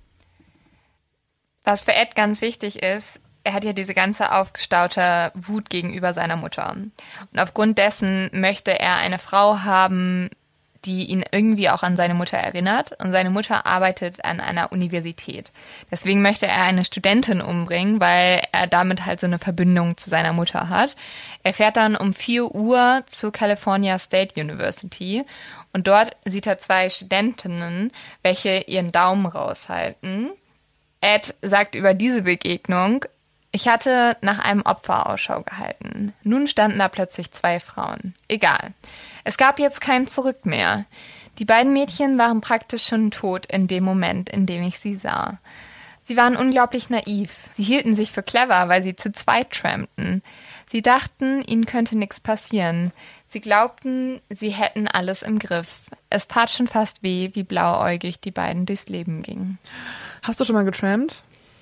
Speaker 2: Was für Ed ganz wichtig ist, er hat ja diese ganze aufgestaute Wut gegenüber seiner Mutter. Und aufgrund dessen möchte er eine Frau haben, die ihn irgendwie auch an seine Mutter erinnert. Und seine Mutter arbeitet an einer Universität. Deswegen möchte er eine Studentin umbringen, weil er damit halt so eine Verbindung zu seiner Mutter hat. Er fährt dann um 4 Uhr zur California State University. Und dort sieht er 2 Studentinnen, welche ihren Daumen raushalten. Ed sagt über diese Begegnung: Ich hatte nach einem Opfer Ausschau gehalten. Nun standen da plötzlich 2 Frauen. Egal. Es gab jetzt kein Zurück mehr. Die beiden Mädchen waren praktisch schon tot in dem Moment, in dem ich sie sah. Sie waren unglaublich naiv. Sie hielten sich für clever, weil sie zu zweit trampten. Sie dachten, ihnen könnte nichts passieren. Sie glaubten, sie hätten alles im Griff. Es tat schon fast weh, wie blauäugig die beiden durchs Leben gingen.
Speaker 1: Hast du schon mal getrampt?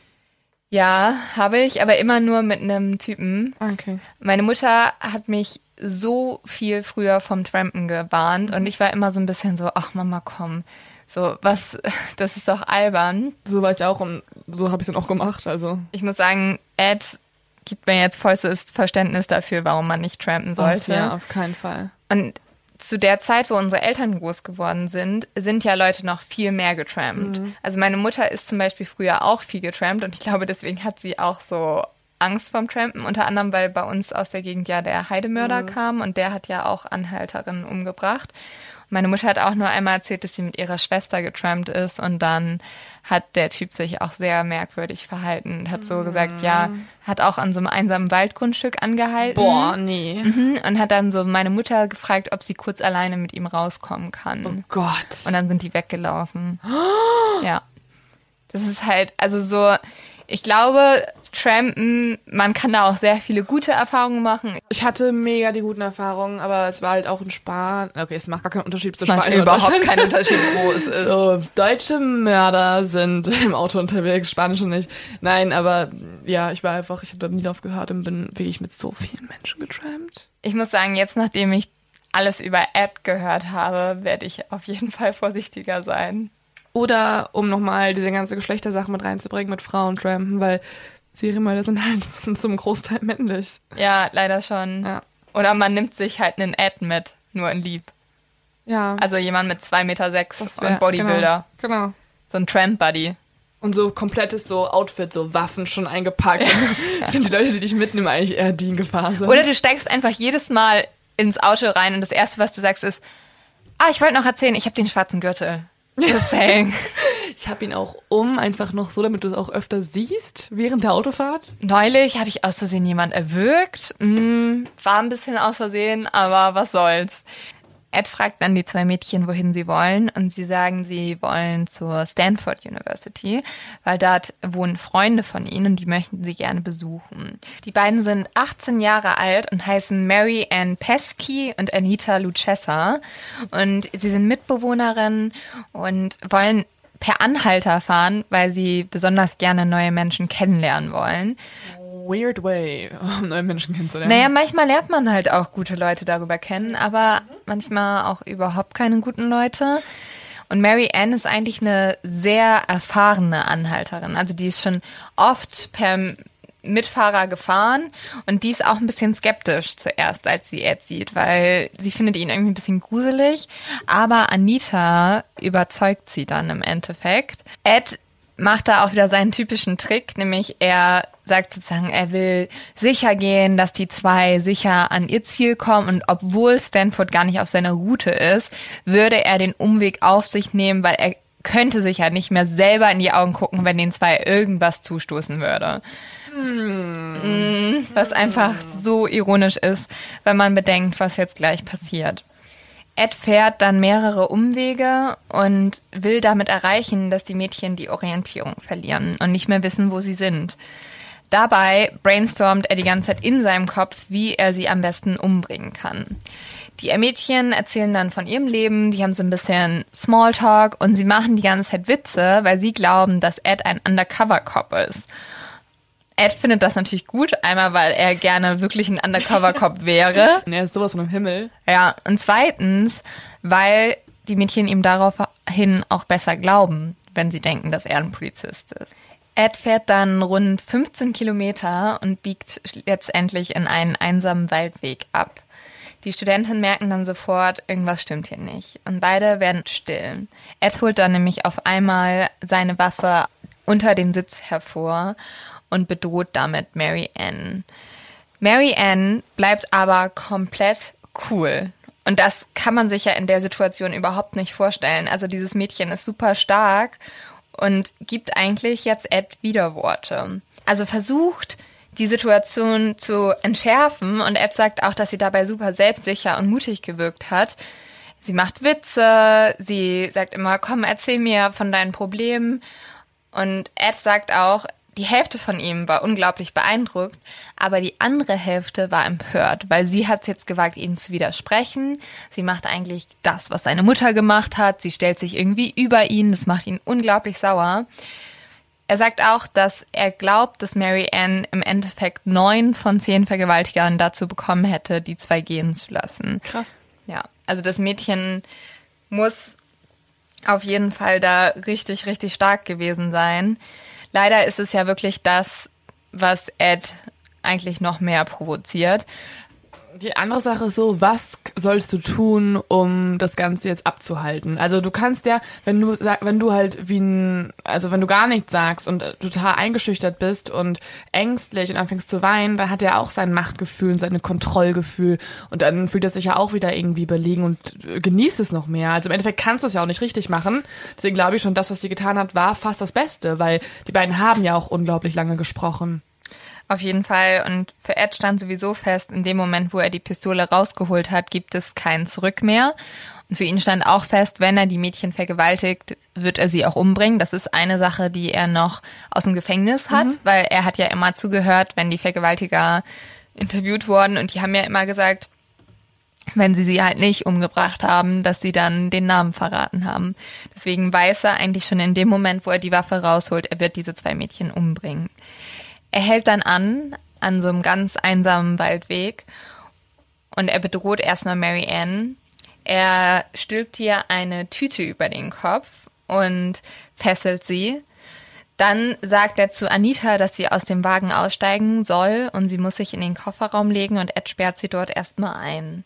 Speaker 2: Ja, habe ich, aber immer nur mit einem Typen.
Speaker 1: Okay.
Speaker 2: Meine Mutter hat mich so viel früher vom Trampen gewarnt und ich war immer so ein bisschen so, ach Mama, komm, so was, das ist doch albern.
Speaker 1: So war ich auch und so habe ich es dann auch gemacht. Also
Speaker 2: ich muss sagen, Ed gibt mir jetzt vollstes Verständnis dafür, warum man nicht trampen sollte.
Speaker 1: Ja, auf keinen Fall.
Speaker 2: Und zu der Zeit, wo unsere Eltern groß geworden sind, sind ja Leute noch viel mehr getrampt. Also meine Mutter ist zum Beispiel früher auch viel getrampt und ich glaube, deswegen hat sie auch so Angst vorm Trampen, unter anderem, weil bei uns aus der Gegend ja der Heidemörder kam und der hat ja auch Anhalterinnen umgebracht. Und meine Mutter hat auch nur einmal erzählt, dass sie mit ihrer Schwester getrampt ist und dann hat der Typ sich auch sehr merkwürdig verhalten und hat so gesagt, ja, hat auch an so einem einsamen Waldgrundstück angehalten.
Speaker 1: Boah, nee.
Speaker 2: Und hat dann so meine Mutter gefragt, ob sie kurz alleine mit ihm rauskommen kann.
Speaker 1: Oh Gott.
Speaker 2: Und dann sind die weggelaufen. Ja. Das ist halt, also so, ich glaube, Trampen, man kann da auch sehr viele gute Erfahrungen machen.
Speaker 1: Ich hatte mega die guten Erfahrungen, aber es war halt auch in Spanien. Okay, es macht gar keinen Unterschied zu
Speaker 2: Macht
Speaker 1: Spanien.
Speaker 2: überhaupt keinen Unterschied, wo es ist.
Speaker 1: So, deutsche Mörder sind im Auto unterwegs, spanische nicht. Nein, aber ja, ich habe da nie drauf gehört und bin wirklich mit so vielen Menschen getrampt.
Speaker 2: Ich muss sagen, jetzt nachdem ich alles über Ed gehört habe, werde ich auf jeden Fall vorsichtiger sein.
Speaker 1: Oder um nochmal diese ganze Geschlechtersache mit reinzubringen mit Frauen trampen, weil Serienmörder sind zum Großteil männlich.
Speaker 2: Ja, leider schon.
Speaker 1: Ja.
Speaker 2: Oder man nimmt sich halt einen Ed mit, nur in lieb.
Speaker 1: Ja.
Speaker 2: Also jemand mit 2,6 Meter
Speaker 1: Das wär-
Speaker 2: und Bodybuilder.
Speaker 1: Genau.
Speaker 2: So ein Tramp-Buddy.
Speaker 1: Und so komplettes so Outfit, so Waffen schon eingepackt. Und sind die Leute, die dich mitnehmen, eigentlich eher die in Gefahr sind.
Speaker 2: Oder du steigst einfach jedes Mal ins Auto rein und das Erste, was du sagst, ist, ich wollte noch erzählen, ich habe den schwarzen Gürtel. Just saying.
Speaker 1: Ich habe ihn auch einfach noch so, damit du es auch öfter siehst während der Autofahrt.
Speaker 2: Neulich habe ich aus Versehen jemand erwürgt. War ein bisschen aus Versehen, aber was soll's. Ed fragt dann die zwei Mädchen, wohin sie wollen, und sie sagen, sie wollen zur Stanford University, weil dort wohnen Freunde von ihnen und die möchten sie gerne besuchen. Die beiden sind 18 Jahre alt und heißen Mary Ann Pesky und Anita Lucchesa und sie sind Mitbewohnerinnen und wollen per Anhalter fahren, weil sie besonders gerne neue Menschen kennenlernen wollen.
Speaker 1: Weird way, um neue Menschen kennenzulernen.
Speaker 2: Naja, manchmal lernt man halt auch gute Leute darüber kennen, aber manchmal auch überhaupt keine guten Leute. Und Mary Ann ist eigentlich eine sehr erfahrene Anhalterin. Also die ist schon oft per Mitfahrer gefahren und die ist auch ein bisschen skeptisch zuerst, als sie Ed sieht, weil sie findet ihn irgendwie ein bisschen gruselig. Aber Anita überzeugt sie dann im Endeffekt. Ed macht da auch wieder seinen typischen Trick, nämlich er sagt sozusagen, er will sicher gehen, dass die zwei sicher an ihr Ziel kommen und obwohl Stanford gar nicht auf seiner Route ist, würde er den Umweg auf sich nehmen, weil er könnte sich ja nicht mehr selber in die Augen gucken, wenn den zwei irgendwas zustoßen würde. Was einfach so ironisch ist, wenn man bedenkt, was jetzt gleich passiert. Ed fährt dann mehrere Umwege und will damit erreichen, dass die Mädchen die Orientierung verlieren und nicht mehr wissen, wo sie sind. Dabei brainstormt er die ganze Zeit in seinem Kopf, wie er sie am besten umbringen kann. Die Mädchen erzählen dann von ihrem Leben, die haben so ein bisschen Smalltalk und sie machen die ganze Zeit Witze, weil sie glauben, dass Ed ein Undercover-Cop ist. Ed findet das natürlich gut, einmal, weil er gerne wirklich ein Undercover-Cop wäre.
Speaker 1: Er ist sowas von im Himmel.
Speaker 2: Ja, und zweitens, weil die Mädchen ihm daraufhin auch besser glauben, wenn sie denken, dass er ein Polizist ist. Ed fährt dann rund 15 Kilometer und biegt letztendlich in einen einsamen Waldweg ab. Die Studenten merken dann sofort, irgendwas stimmt hier nicht. Und beide werden still. Ed holt dann nämlich auf einmal seine Waffe unter dem Sitz hervor und bedroht damit Mary Ann. Mary Ann bleibt aber komplett cool. Und das kann man sich ja in der Situation überhaupt nicht vorstellen. Also dieses Mädchen ist super stark und gibt eigentlich jetzt Ed Widerworte. Also versucht, die Situation zu entschärfen und Ed sagt auch, dass sie dabei super selbstsicher und mutig gewirkt hat. Sie macht Witze, sie sagt immer, komm, erzähl mir von deinen Problemen. Und Ed sagt auch, die Hälfte von ihm war unglaublich beeindruckt, aber die andere Hälfte war empört, weil sie hat es jetzt gewagt, ihm zu widersprechen. Sie macht eigentlich das, was seine Mutter gemacht hat. Sie stellt sich irgendwie über ihn. Das macht ihn unglaublich sauer. Er sagt auch, dass er glaubt, dass Mary Ann im Endeffekt 9 von 10 Vergewaltigern dazu bekommen hätte, die zwei gehen zu lassen.
Speaker 1: Krass.
Speaker 2: Ja, also das Mädchen muss auf jeden Fall da richtig, richtig stark gewesen sein. Leider ist es ja wirklich das, was Ed eigentlich noch mehr provoziert.
Speaker 1: Die andere Sache ist so, was sollst du tun, um das Ganze jetzt abzuhalten? Also du kannst ja, wenn du halt wenn du gar nichts sagst und total eingeschüchtert bist und ängstlich und anfängst zu weinen, dann hat er auch sein Machtgefühl und sein Kontrollgefühl und dann fühlt er sich ja auch wieder irgendwie überlegen und genießt es noch mehr. Also im Endeffekt kannst du es ja auch nicht richtig machen. Deswegen glaube ich schon, das, was sie getan hat, war fast das Beste, weil die beiden haben ja auch unglaublich lange gesprochen.
Speaker 2: Auf jeden Fall. Und für Ed stand sowieso fest, in dem Moment, wo er die Pistole rausgeholt hat, gibt es kein Zurück mehr. Und für ihn stand auch fest, wenn er die Mädchen vergewaltigt, wird er sie auch umbringen. Das ist eine Sache, die er noch aus dem Gefängnis hat, weil er hat ja immer zugehört, wenn die Vergewaltiger interviewt wurden. Und die haben ja immer gesagt, wenn sie halt nicht umgebracht haben, dass sie dann den Namen verraten haben. Deswegen weiß er eigentlich schon in dem Moment, wo er die Waffe rausholt, er wird diese zwei Mädchen umbringen. Er hält dann an so einem ganz einsamen Waldweg und er bedroht erstmal Mary Ann. Er stülpt ihr eine Tüte über den Kopf und fesselt sie. Dann sagt er zu Anita, dass sie aus dem Wagen aussteigen soll und sie muss sich in den Kofferraum legen und Ed sperrt sie dort erstmal ein.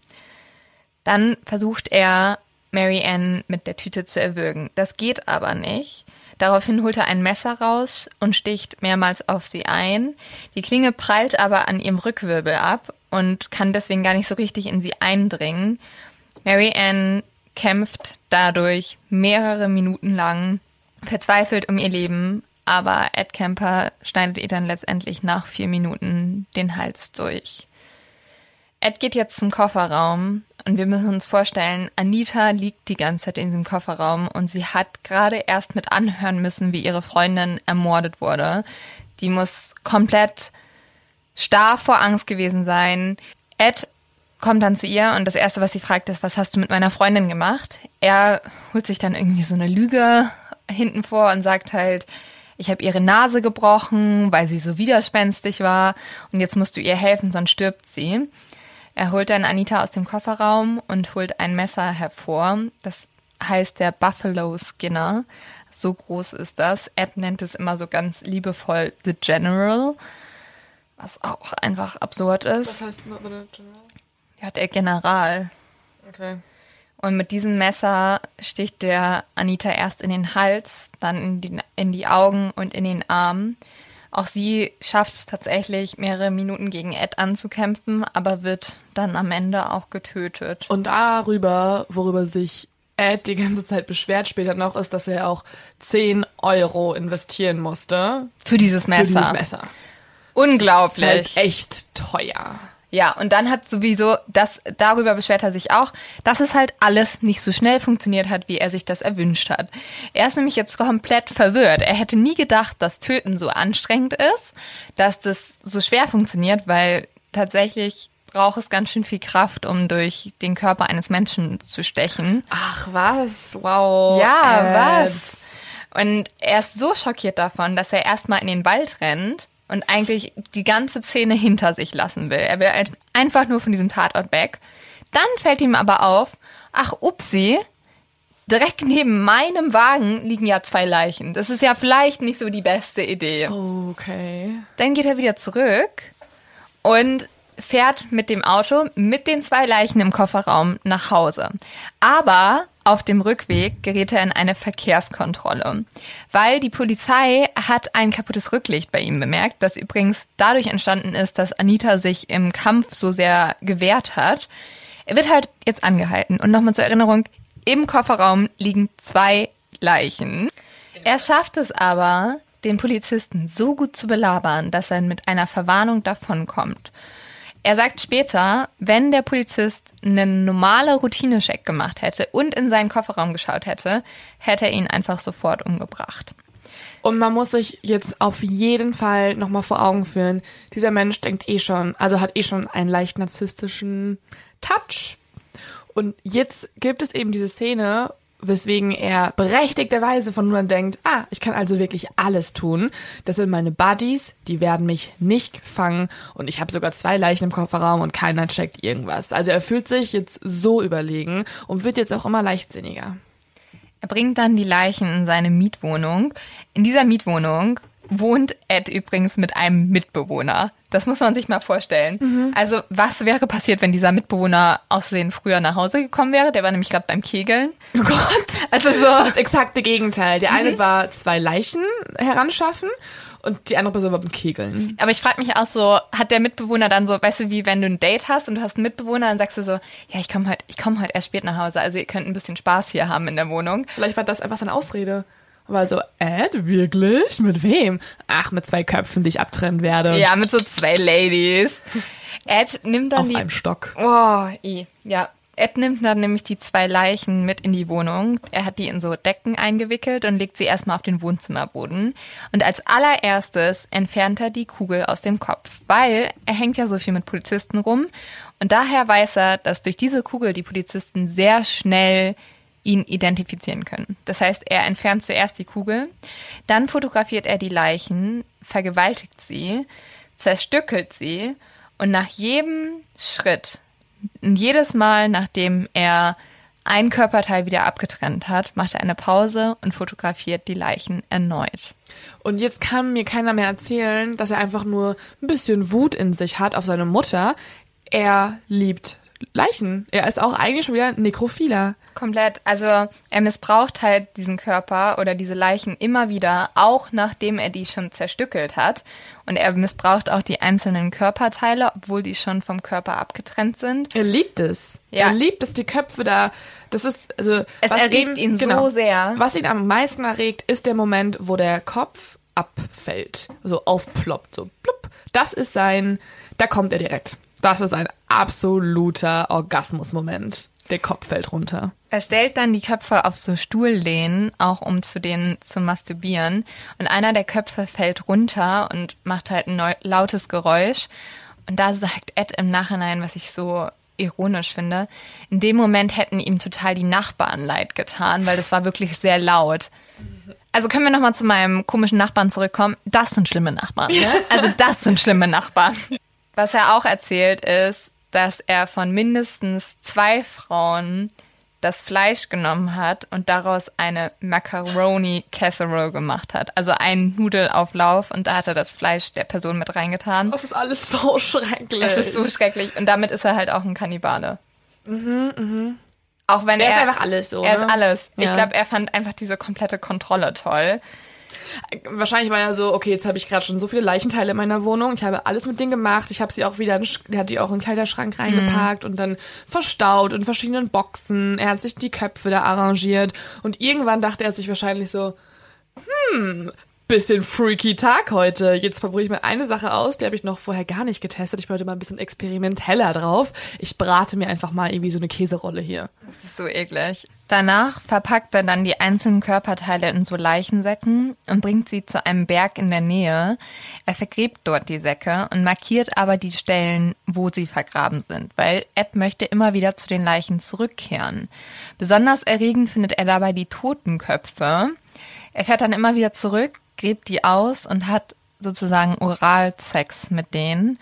Speaker 2: Dann versucht er, Mary Ann mit der Tüte zu erwürgen. Das geht aber nicht. Daraufhin holt er ein Messer raus und sticht mehrmals auf sie ein. Die Klinge prallt aber an ihrem Rückwirbel ab und kann deswegen gar nicht so richtig in sie eindringen. Mary Ann kämpft dadurch mehrere Minuten lang, verzweifelt um ihr Leben, aber Ed Kemper schneidet ihr dann letztendlich nach 4 Minuten den Hals durch. Ed geht jetzt zum Kofferraum Und wir müssen uns vorstellen, Anita liegt die ganze Zeit in diesem Kofferraum und sie hat gerade erst mit anhören müssen, wie ihre Freundin ermordet wurde. Die muss komplett starr vor Angst gewesen sein. Ed kommt dann zu ihr und das Erste, was sie fragt, ist, was hast du mit meiner Freundin gemacht? Er holt sich dann irgendwie so eine Lüge hinten vor und sagt halt, ich habe ihre Nase gebrochen, weil sie so widerspenstig war und jetzt musst du ihr helfen, sonst stirbt sie. Er holt dann Anita aus dem Kofferraum und holt ein Messer hervor. Das heißt der Buffalo Skinner. So groß ist das. Ed nennt es immer so ganz liebevoll The General, was auch einfach absurd ist.
Speaker 1: Was heißt The General?
Speaker 2: Ja, der General.
Speaker 1: Okay.
Speaker 2: Und mit diesem Messer sticht der Anita erst in den Hals, dann in die Augen und in den Arm. Auch sie schafft es tatsächlich, mehrere Minuten gegen Ed anzukämpfen, aber wird dann am Ende auch getötet.
Speaker 1: Und worüber sich Ed die ganze Zeit beschwert später noch, ist, dass er auch 10 Euro investieren musste.
Speaker 2: Für dieses Messer. Unglaublich.
Speaker 1: Das ist halt echt teuer.
Speaker 2: Ja, und dann hat sowieso, darüber beschwert er sich auch, dass es halt alles nicht so schnell funktioniert hat, wie er sich das erwünscht hat. Er ist nämlich jetzt komplett verwirrt. Er hätte nie gedacht, dass Töten so anstrengend ist, dass das so schwer funktioniert, weil tatsächlich braucht es ganz schön viel Kraft, um durch den Körper eines Menschen zu stechen.
Speaker 1: Ach was, wow.
Speaker 2: Ja, was? Und er ist so schockiert davon, dass er erstmal in den Wald rennt und eigentlich die ganze Szene hinter sich lassen will. Er will einfach nur von diesem Tatort weg. Dann fällt ihm aber auf, ach upsi, direkt neben meinem Wagen liegen ja 2 Leichen. Das ist ja vielleicht nicht so die beste Idee.
Speaker 1: Okay.
Speaker 2: Dann geht er wieder zurück und fährt mit dem Auto mit den 2 Leichen im Kofferraum nach Hause. Aber auf dem Rückweg gerät er in eine Verkehrskontrolle, weil die Polizei hat ein kaputtes Rücklicht bei ihm bemerkt, das übrigens dadurch entstanden ist, dass Anita sich im Kampf so sehr gewehrt hat. Er wird halt jetzt angehalten und nochmal zur Erinnerung, im Kofferraum liegen 2 Leichen. Er schafft es aber, den Polizisten so gut zu belabern, dass er mit einer Verwarnung davonkommt. Er sagt später, wenn der Polizist einen normalen Routinecheck gemacht hätte und in seinen Kofferraum geschaut hätte, hätte er ihn einfach sofort umgebracht.
Speaker 1: Und man muss sich jetzt auf jeden Fall nochmal vor Augen führen, dieser Mensch hat schon einen leicht narzisstischen Touch. Und jetzt gibt es eben diese Szene, weswegen er berechtigterweise von nun an denkt, ich kann also wirklich alles tun. Das sind meine Buddies, die werden mich nicht fangen und ich habe sogar 2 Leichen im Kofferraum und keiner checkt irgendwas. Also er fühlt sich jetzt so überlegen und wird jetzt auch immer leichtsinniger.
Speaker 2: Er bringt dann die Leichen in seine Mietwohnung. In dieser Mietwohnung wohnt Ed übrigens mit einem Mitbewohner. Das muss man sich mal vorstellen. Mhm. Also was wäre passiert, wenn dieser Mitbewohner aussehen früher nach Hause gekommen wäre? Der war nämlich gerade beim Kegeln.
Speaker 1: Oh Gott. Also so das exakte Gegenteil. Der eine war 2 Leichen heranschaffen und die andere Person war beim Kegeln.
Speaker 2: Aber ich frage mich auch so, hat der Mitbewohner dann so, weißt du, wie wenn du ein Date hast und du hast einen Mitbewohner, dann sagst du so, ja, ich komm halt erst spät nach Hause, also ihr könnt ein bisschen Spaß hier haben in der Wohnung.
Speaker 1: Vielleicht war das einfach so eine Ausrede. War so, Ed, wirklich? Mit wem? Ach, mit 2 Köpfen, die ich abtrennen werde.
Speaker 2: Ja, mit so 2 Ladies. Ed nimmt dann
Speaker 1: auf einem Stock.
Speaker 2: Ja. Ed nimmt dann nämlich die 2 Leichen mit in die Wohnung. Er hat die in so Decken eingewickelt und legt sie erstmal auf den Wohnzimmerboden. Und als allererstes entfernt er die Kugel aus dem Kopf, weil er hängt ja so viel mit Polizisten rum. Und daher weiß er, dass durch diese Kugel die Polizisten sehr schnell ihn identifizieren können. Das heißt, er entfernt zuerst die Kugel, dann fotografiert er die Leichen, vergewaltigt sie, zerstückelt sie und nach jedem Schritt, jedes Mal, nachdem er ein Körperteil wieder abgetrennt hat, macht er eine Pause und fotografiert die Leichen erneut.
Speaker 1: Und jetzt kann mir keiner mehr erzählen, dass er einfach nur ein bisschen Wut in sich hat auf seine Mutter. Er liebt Leichen. Er ist auch eigentlich schon wieder Nekrophiler.
Speaker 2: Komplett. Also er missbraucht halt diesen Körper oder diese Leichen immer wieder, auch nachdem er die schon zerstückelt hat. Und er missbraucht auch die einzelnen Körperteile, obwohl die schon vom Körper abgetrennt sind.
Speaker 1: Er liebt es.
Speaker 2: Ja.
Speaker 1: Er liebt es, die Köpfe da. Das ist, also.
Speaker 2: Es erregt ihn so sehr.
Speaker 1: Was ihn am meisten erregt, ist der Moment, wo der Kopf abfällt. So aufploppt. So plupp. Das ist da kommt er direkt. Das ist ein absoluter Orgasmusmoment. Der Kopf fällt runter.
Speaker 2: Er stellt dann die Köpfe auf so Stuhllehnen, auch um zu denen zu masturbieren. Und einer der Köpfe fällt runter und macht halt ein lautes Geräusch. Und da sagt Ed im Nachhinein, was ich so ironisch finde, in dem Moment hätten ihm total die Nachbarn leid getan, weil das war wirklich sehr laut. Also können wir nochmal zu meinem komischen Nachbarn zurückkommen. Das sind schlimme Nachbarn, ne? Also das sind schlimme Nachbarn. Was er auch erzählt ist, dass er von mindestens 2 Frauen das Fleisch genommen hat und daraus eine Macaroni Casserole gemacht hat. Also einen Nudelauflauf und da hat er das Fleisch der Person mit reingetan.
Speaker 1: Das ist alles so schrecklich.
Speaker 2: Das ist so schrecklich. Und damit ist er halt auch ein Kannibale. Auch wenn
Speaker 1: er ist einfach alles so.
Speaker 2: Er ist alles.
Speaker 1: Ja.
Speaker 2: Ich glaube, er fand einfach diese komplette Kontrolle toll.
Speaker 1: Wahrscheinlich war er so, okay, jetzt habe ich gerade schon so viele Leichenteile in meiner Wohnung. Ich habe alles mit denen gemacht. Ich habe sie auch wieder, der hat die auch in den Kleiderschrank reingepackt und dann verstaut in verschiedenen Boxen. Er hat sich die Köpfe da arrangiert. Und irgendwann dachte er sich wahrscheinlich so, bisschen freaky Tag heute. Jetzt probiere ich mal eine Sache aus, die habe ich noch vorher gar nicht getestet. Ich bin heute mal ein bisschen experimenteller drauf. Ich brate mir einfach mal irgendwie so eine Käserolle hier.
Speaker 2: Das ist so eklig. Danach verpackt er dann die einzelnen Körperteile in so Leichensäcken und bringt sie zu einem Berg in der Nähe. Er vergräbt dort die Säcke und markiert aber die Stellen, wo sie vergraben sind, weil Ed möchte immer wieder zu den Leichen zurückkehren. Besonders erregend findet er dabei die Totenköpfe. Er fährt dann immer wieder zurück, gräbt die aus und hat sozusagen Oralsex mit denen.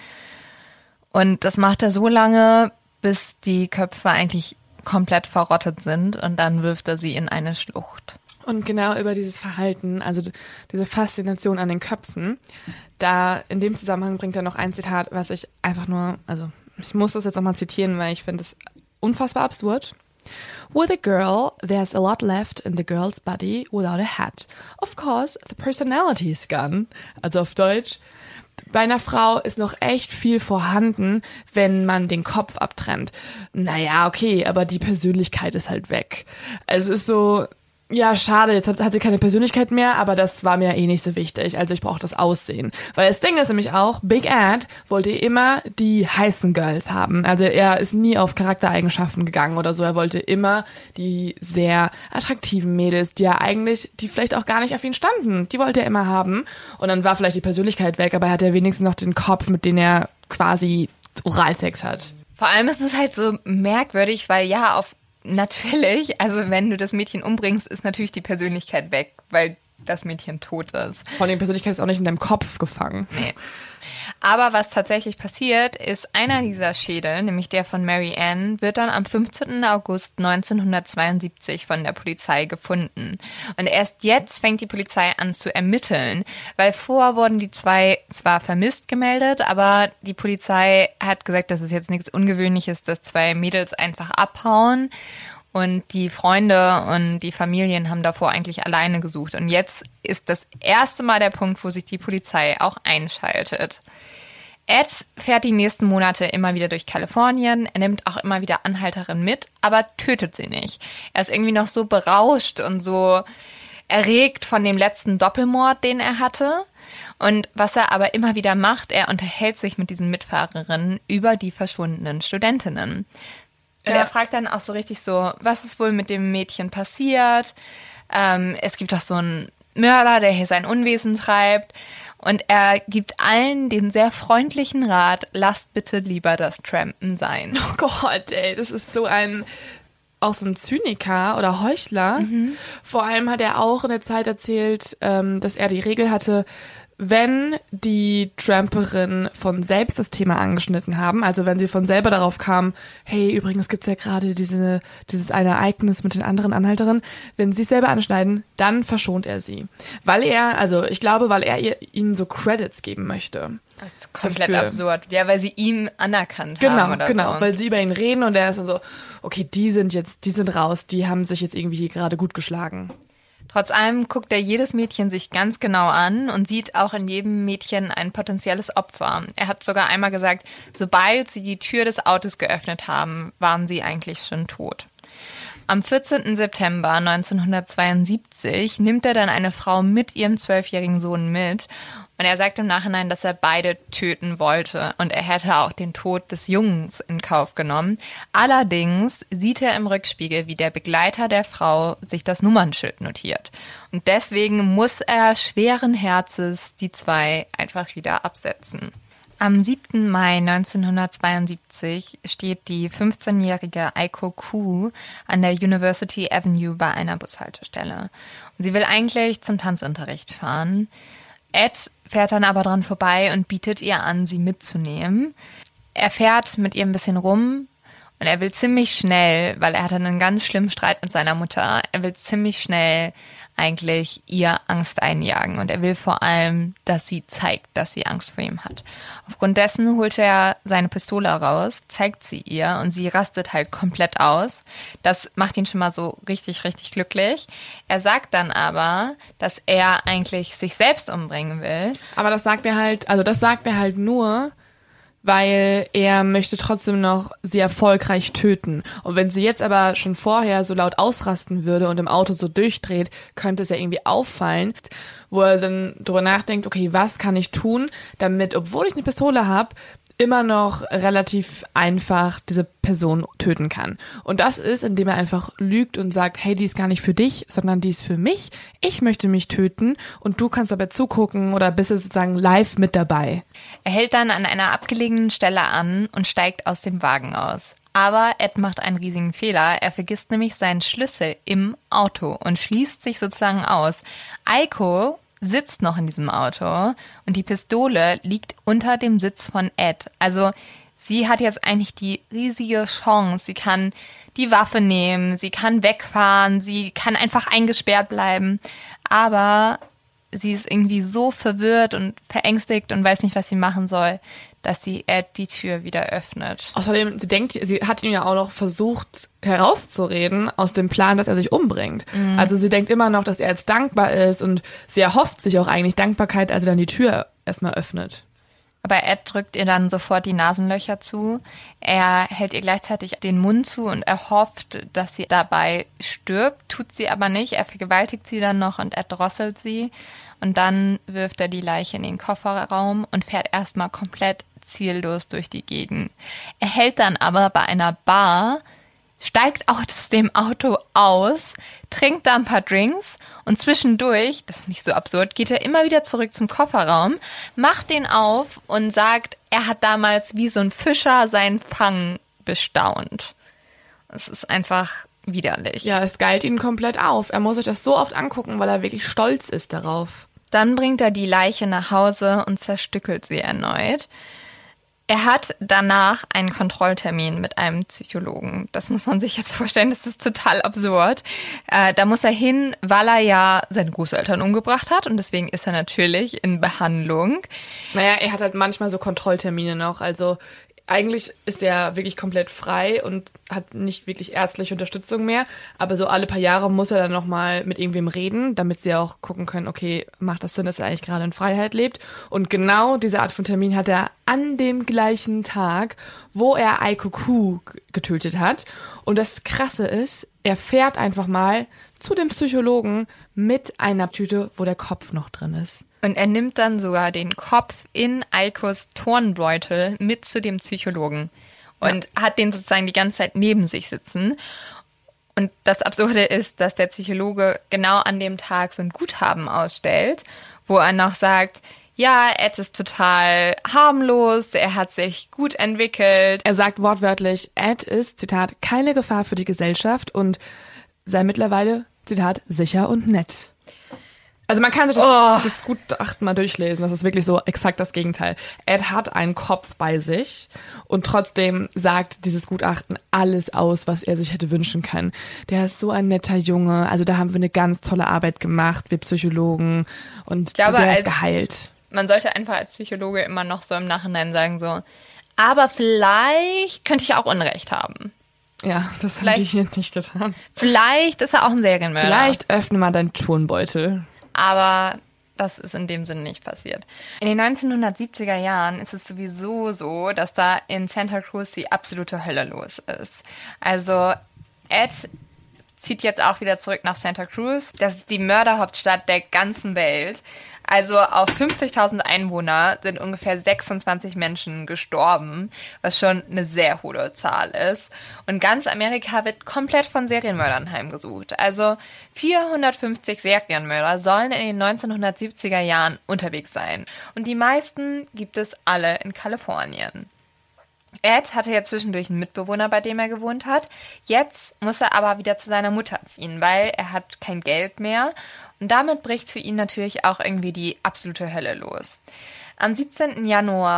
Speaker 2: Und das macht er so lange, bis die Köpfe eigentlich komplett verrottet sind und dann wirft er sie in eine Schlucht.
Speaker 1: Und genau über dieses Verhalten, also diese Faszination an den Köpfen, da in dem Zusammenhang bringt er noch ein Zitat, was ich einfach nur, also ich muss das jetzt nochmal zitieren, weil ich finde es unfassbar absurd. With a girl, there's a lot left in the girl's body without a hat. Of course, the personality's gone. Also auf Deutsch. Bei einer Frau ist noch echt viel vorhanden, wenn man den Kopf abtrennt. Naja, okay, aber die Persönlichkeit ist halt weg. Also es ist so, ja, schade, jetzt hat sie keine Persönlichkeit mehr, aber das war mir eh nicht so wichtig. Also ich brauche das Aussehen. Weil das Ding ist nämlich auch, Big Ed wollte immer die heißen Girls haben. Also er ist nie auf Charaktereigenschaften gegangen oder so. Er wollte immer die sehr attraktiven Mädels, die vielleicht auch gar nicht auf ihn standen. Die wollte er immer haben. Und dann war vielleicht die Persönlichkeit weg, aber er hat ja wenigstens noch den Kopf, mit dem er quasi Oralsex hat.
Speaker 2: Vor allem ist es halt so merkwürdig, weil ja, natürlich, also wenn du das Mädchen umbringst, ist natürlich die Persönlichkeit weg, weil das Mädchen tot ist.
Speaker 1: Vor allem die Persönlichkeit ist auch nicht in deinem Kopf gefangen.
Speaker 2: Nee. Aber was tatsächlich passiert, ist einer dieser Schädel, nämlich der von Mary Ann, wird dann am 15. August 1972 von der Polizei gefunden. Und erst jetzt fängt die Polizei an zu ermitteln, weil vorher wurden die 2 zwar vermisst gemeldet, aber die Polizei hat gesagt, das ist jetzt nichts Ungewöhnliches, dass 2 Mädels einfach abhauen. Und die Freunde und die Familien haben davor eigentlich alleine gesucht. Und jetzt ist das erste Mal der Punkt, wo sich die Polizei auch einschaltet. Ed fährt die nächsten Monate immer wieder durch Kalifornien. Er nimmt auch immer wieder Anhalterinnen mit, aber tötet sie nicht. Er ist irgendwie noch so berauscht und so erregt von dem letzten Doppelmord, den er hatte. Und was er aber immer wieder macht, er unterhält sich mit diesen Mitfahrerinnen über die verschwundenen Studentinnen. Und er fragt dann auch so richtig so, was ist wohl mit dem Mädchen passiert? Es gibt doch so einen Mörder, der hier sein Unwesen treibt. Und er gibt allen den sehr freundlichen Rat, lasst bitte lieber das Trampen sein.
Speaker 1: Oh Gott, ey, das ist so auch so ein Zyniker oder Heuchler. Vor allem hat er auch in der Zeit erzählt, dass er die Regel hatte, wenn die Tramperinnen von selbst das Thema angeschnitten haben, also wenn sie von selber darauf kamen, hey, übrigens gibt's ja gerade dieses eine Ereignis mit den anderen Anhalterinnen, wenn sie es selber anschneiden, dann verschont er sie. Weil er ihnen so Credits geben möchte.
Speaker 2: Das ist komplett absurd. Ja, weil sie ihn anerkannt haben oder so.
Speaker 1: Genau, weil sie über ihn reden und er ist dann so, okay, die sind raus, die haben sich jetzt irgendwie gerade gut geschlagen.
Speaker 2: Trotz allem guckt er jedes Mädchen sich ganz genau an und sieht auch in jedem Mädchen ein potenzielles Opfer. Er hat sogar einmal gesagt, sobald sie die Tür des Autos geöffnet haben, waren sie eigentlich schon tot. Am 14. September 1972 nimmt er dann eine Frau mit ihrem 12-jährigen Sohn mit Und er sagt im Nachhinein, dass er beide töten wollte und er hätte auch den Tod des Jungs in Kauf genommen. Allerdings sieht er im Rückspiegel, wie der Begleiter der Frau sich das Nummernschild notiert. Und deswegen muss er schweren Herzens die zwei einfach wieder absetzen. Am 7. Mai 1972 steht die 15-jährige Aiko Koo an der University Avenue bei einer Bushaltestelle. Und sie will eigentlich zum Tanzunterricht fahren. Ed fährt dann aber dran vorbei und bietet ihr an, sie mitzunehmen. Er fährt mit ihr ein bisschen rum und er will ziemlich schnell, weil er hatte einen ganz schlimmen Streit mit seiner Mutter, er will ziemlich schnell eigentlich ihr Angst einjagen und er will vor allem, dass sie zeigt, dass sie Angst vor ihm hat. Aufgrund dessen holt er seine Pistole raus, zeigt sie ihr und sie rastet halt komplett aus. Das macht ihn schon mal so richtig, richtig glücklich. Er sagt dann aber, dass er eigentlich sich selbst umbringen will.
Speaker 1: Aber das sagt er halt nur, weil er möchte trotzdem noch sie erfolgreich töten. Und wenn sie jetzt aber schon vorher so laut ausrasten würde und im Auto so durchdreht, könnte es ja irgendwie auffallen, wo er dann drüber nachdenkt, okay, was kann ich tun, damit, obwohl ich eine Pistole habe, immer noch relativ einfach diese Person töten kann. Und das ist, indem er einfach lügt und sagt, hey, die ist gar nicht für dich, sondern die ist für mich. Ich möchte mich töten und du kannst dabei zugucken oder bist sozusagen live mit dabei.
Speaker 2: Er hält dann an einer abgelegenen Stelle an und steigt aus dem Wagen aus. Aber Ed macht einen riesigen Fehler. Er vergisst nämlich seinen Schlüssel im Auto und schließt sich sozusagen aus. Aiko sitzt noch in diesem Auto und die Pistole liegt unter dem Sitz von Ed. Also sie hat jetzt eigentlich die riesige Chance. Sie kann die Waffe nehmen, sie kann wegfahren, sie kann einfach eingesperrt bleiben. Aber sie ist irgendwie so verwirrt und verängstigt und weiß nicht, was sie machen soll, dass sie Ed die Tür wieder öffnet.
Speaker 1: Außerdem, sie hat ihn ja auch noch versucht herauszureden aus dem Plan, dass er sich umbringt. Mhm. Also sie denkt immer noch, dass er jetzt dankbar ist und sie erhofft sich auch eigentlich Dankbarkeit, als er dann die Tür erstmal öffnet.
Speaker 2: Aber Ed drückt ihr dann sofort die Nasenlöcher zu. Er hält ihr gleichzeitig den Mund zu und er hofft, dass sie dabei stirbt. Tut sie aber nicht. Er vergewaltigt sie dann noch und erdrosselt sie. Und dann wirft er die Leiche in den Kofferraum und fährt erstmal komplett ziellos durch die Gegend. Er hält dann aber bei einer Bar, steigt aus dem Auto aus, trinkt da ein paar Drinks und zwischendurch, das finde ich so absurd, geht er immer wieder zurück zum Kofferraum, macht den auf und sagt, er hat damals wie so ein Fischer seinen Fang bestaunt. Es ist einfach widerlich.
Speaker 1: Ja, es geilt ihn komplett auf. Er muss sich das so oft angucken, weil er wirklich stolz ist darauf.
Speaker 2: Dann bringt er die Leiche nach Hause und zerstückelt sie erneut. Er hat danach einen Kontrolltermin mit einem Psychologen. Das muss man sich jetzt vorstellen, das ist total absurd. Da muss er hin, weil er ja seine Großeltern umgebracht hat und deswegen ist er natürlich in Behandlung.
Speaker 1: Naja, er hat halt manchmal so Kontrolltermine noch, also eigentlich ist er wirklich komplett frei und hat nicht wirklich ärztliche Unterstützung mehr. Aber so alle paar Jahre muss er dann nochmal mit irgendwem reden, damit sie auch gucken können, okay, macht das Sinn, dass er eigentlich gerade in Freiheit lebt? Und genau diese Art von Termin hat er an dem gleichen Tag, wo er Aiko Koo getötet hat. Und das Krasse ist, er fährt einfach mal zu dem Psychologen mit einer Tüte, wo der Kopf noch drin ist.
Speaker 2: Und er nimmt dann sogar den Kopf in Aikos Turnbeutel mit zu dem Psychologen und hat den sozusagen die ganze Zeit neben sich sitzen. Und das Absurde ist, dass der Psychologe genau an dem Tag so ein Guthaben ausstellt, wo er noch sagt, ja, Ed ist total harmlos, er hat sich gut entwickelt.
Speaker 1: Er sagt wortwörtlich, Ed ist, Zitat, keine Gefahr für die Gesellschaft und sei mittlerweile, Zitat, sicher und nett. Also man kann sich das Gutachten mal durchlesen, das ist wirklich so exakt das Gegenteil. Ed hat einen Kopf bei sich und trotzdem sagt dieses Gutachten alles aus, was er sich hätte wünschen können. Der ist so ein netter Junge, also da haben wir eine ganz tolle Arbeit gemacht, wir Psychologen, und der ist geheilt.
Speaker 2: Man sollte einfach als Psychologe immer noch so im Nachhinein sagen so, aber vielleicht könnte ich auch Unrecht haben.
Speaker 1: Ja, das habe ich jetzt nicht getan.
Speaker 2: Vielleicht ist er auch ein Serienmörder.
Speaker 1: Vielleicht öffne mal deinen Turnbeutel.
Speaker 2: Aber das ist in dem Sinne nicht passiert. In den 1970er Jahren ist es sowieso so, dass da in Santa Cruz die absolute Hölle los ist. Also Ed zieht jetzt auch wieder zurück nach Santa Cruz. Das ist die Mörderhauptstadt der ganzen Welt. Also auf 50.000 Einwohner sind ungefähr 26 Menschen gestorben, was schon eine sehr hohe Zahl ist. Und ganz Amerika wird komplett von Serienmördern heimgesucht. Also 450 Serienmörder sollen in den 1970er Jahren unterwegs sein. Und die meisten gibt es alle in Kalifornien. Ed hatte ja zwischendurch einen Mitbewohner, bei dem er gewohnt hat. Jetzt muss er aber wieder zu seiner Mutter ziehen, weil er hat kein Geld mehr. Und damit bricht für ihn natürlich auch irgendwie die absolute Hölle los. Am 17. Januar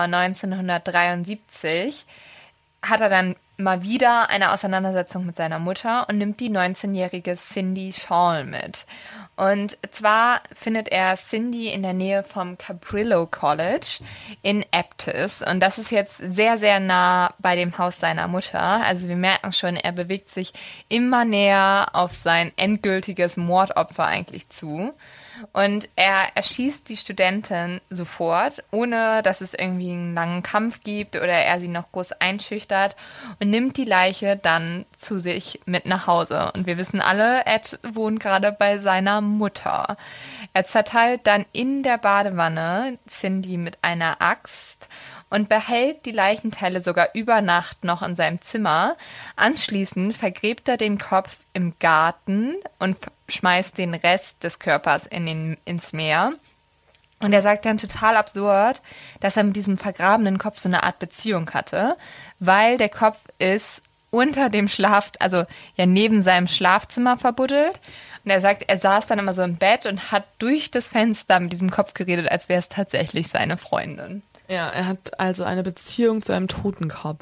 Speaker 2: 1973 hat er dann mal wieder eine Auseinandersetzung mit seiner Mutter und nimmt die 19-jährige Cindy Shaw mit. Und zwar findet er Cindy in der Nähe vom Cabrillo College in Aptos. Und das ist jetzt sehr, sehr nah bei dem Haus seiner Mutter. Also wir merken schon, er bewegt sich immer näher auf sein endgültiges Mordopfer eigentlich zu. Und er erschießt die Studentin sofort, ohne dass es irgendwie einen langen Kampf gibt oder er sie noch groß einschüchtert und nimmt die Leiche dann zu sich mit nach Hause. Und wir wissen alle, Ed wohnt gerade bei seiner Mutter. Er zerteilt dann in der Badewanne Cindy mit einer Axt und behält die Leichenteile sogar über Nacht noch in seinem Zimmer. Anschließend vergräbt er den Kopf im Garten und schmeißt den Rest des Körpers ins Meer. Und er sagt dann total absurd, dass er mit diesem vergrabenen Kopf so eine Art Beziehung hatte, weil der Kopf ist unter dem also ja neben seinem Schlafzimmer verbuddelt. Und er sagt, er saß dann immer so im Bett und hat durch das Fenster mit diesem Kopf geredet, als wäre es tatsächlich seine Freundin.
Speaker 1: Ja, er hat also eine Beziehung zu einem Totenkopf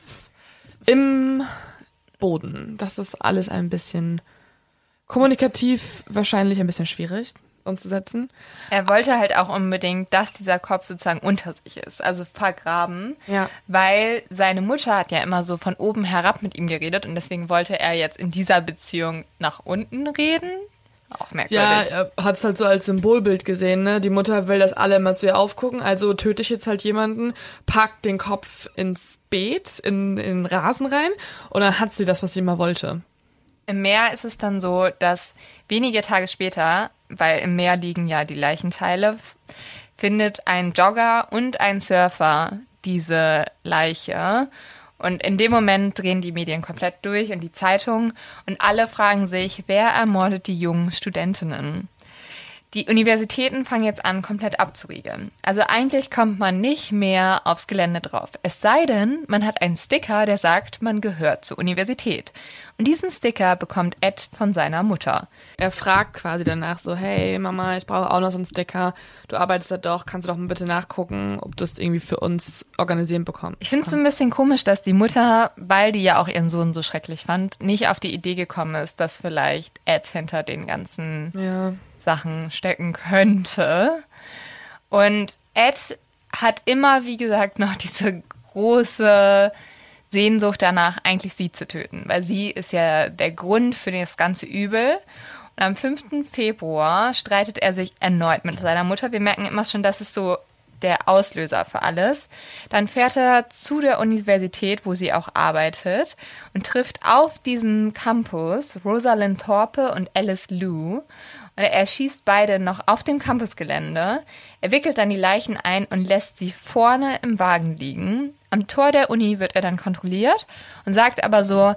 Speaker 1: im Boden. Das ist alles ein bisschen kommunikativ wahrscheinlich ein bisschen schwierig umzusetzen.
Speaker 2: Er wollte halt auch unbedingt, dass dieser Kopf sozusagen unter sich ist, also vergraben, weil seine Mutter hat ja immer so von oben herab mit ihm geredet und deswegen wollte er jetzt in dieser Beziehung nach unten reden. Auch merkwürdig.
Speaker 1: Ja, er hat es halt so als Symbolbild gesehen, ne? Die Mutter will, dass alle immer zu ihr aufgucken, also töte ich jetzt halt jemanden, pack den Kopf ins Beet, in den Rasen rein und dann hat sie das, was sie immer wollte.
Speaker 2: Im Meer ist es dann so, dass wenige Tage später, weil im Meer liegen ja die Leichenteile, findet ein Jogger und ein Surfer diese Leiche. Und in dem Moment drehen die Medien komplett durch und die Zeitung und alle fragen sich, wer ermordet die jungen Studentinnen? Die Universitäten fangen jetzt an, komplett abzuriegeln. Also eigentlich kommt man nicht mehr aufs Gelände drauf. Es sei denn, man hat einen Sticker, der sagt, man gehört zur Universität. Und diesen Sticker bekommt Ed von seiner Mutter.
Speaker 1: Er fragt quasi danach so, hey Mama, ich brauche auch noch so einen Sticker. Du arbeitest da doch, kannst du doch mal bitte nachgucken, ob du es irgendwie für uns organisieren bekommst.
Speaker 2: Ich finde es ein bisschen komisch, dass die Mutter, weil die ja auch ihren Sohn so schrecklich fand, nicht auf die Idee gekommen ist, dass vielleicht Ed hinter den ganzen Sachen stecken könnte. Und Ed hat immer, wie gesagt, noch diese große Sehnsucht danach, eigentlich sie zu töten, weil sie ist ja der Grund für das ganze Übel. Und am 5. Februar streitet er sich erneut mit seiner Mutter. Wir merken immer schon, das ist so der Auslöser für alles. Dann fährt er zu der Universität, wo sie auch arbeitet und trifft auf diesem Campus Rosalind Thorpe und Alice Liu. Und er erschießt beide noch auf dem Campusgelände. Er wickelt dann die Leichen ein und lässt sie vorne im Wagen liegen. Am Tor der Uni wird er dann kontrolliert und sagt aber so,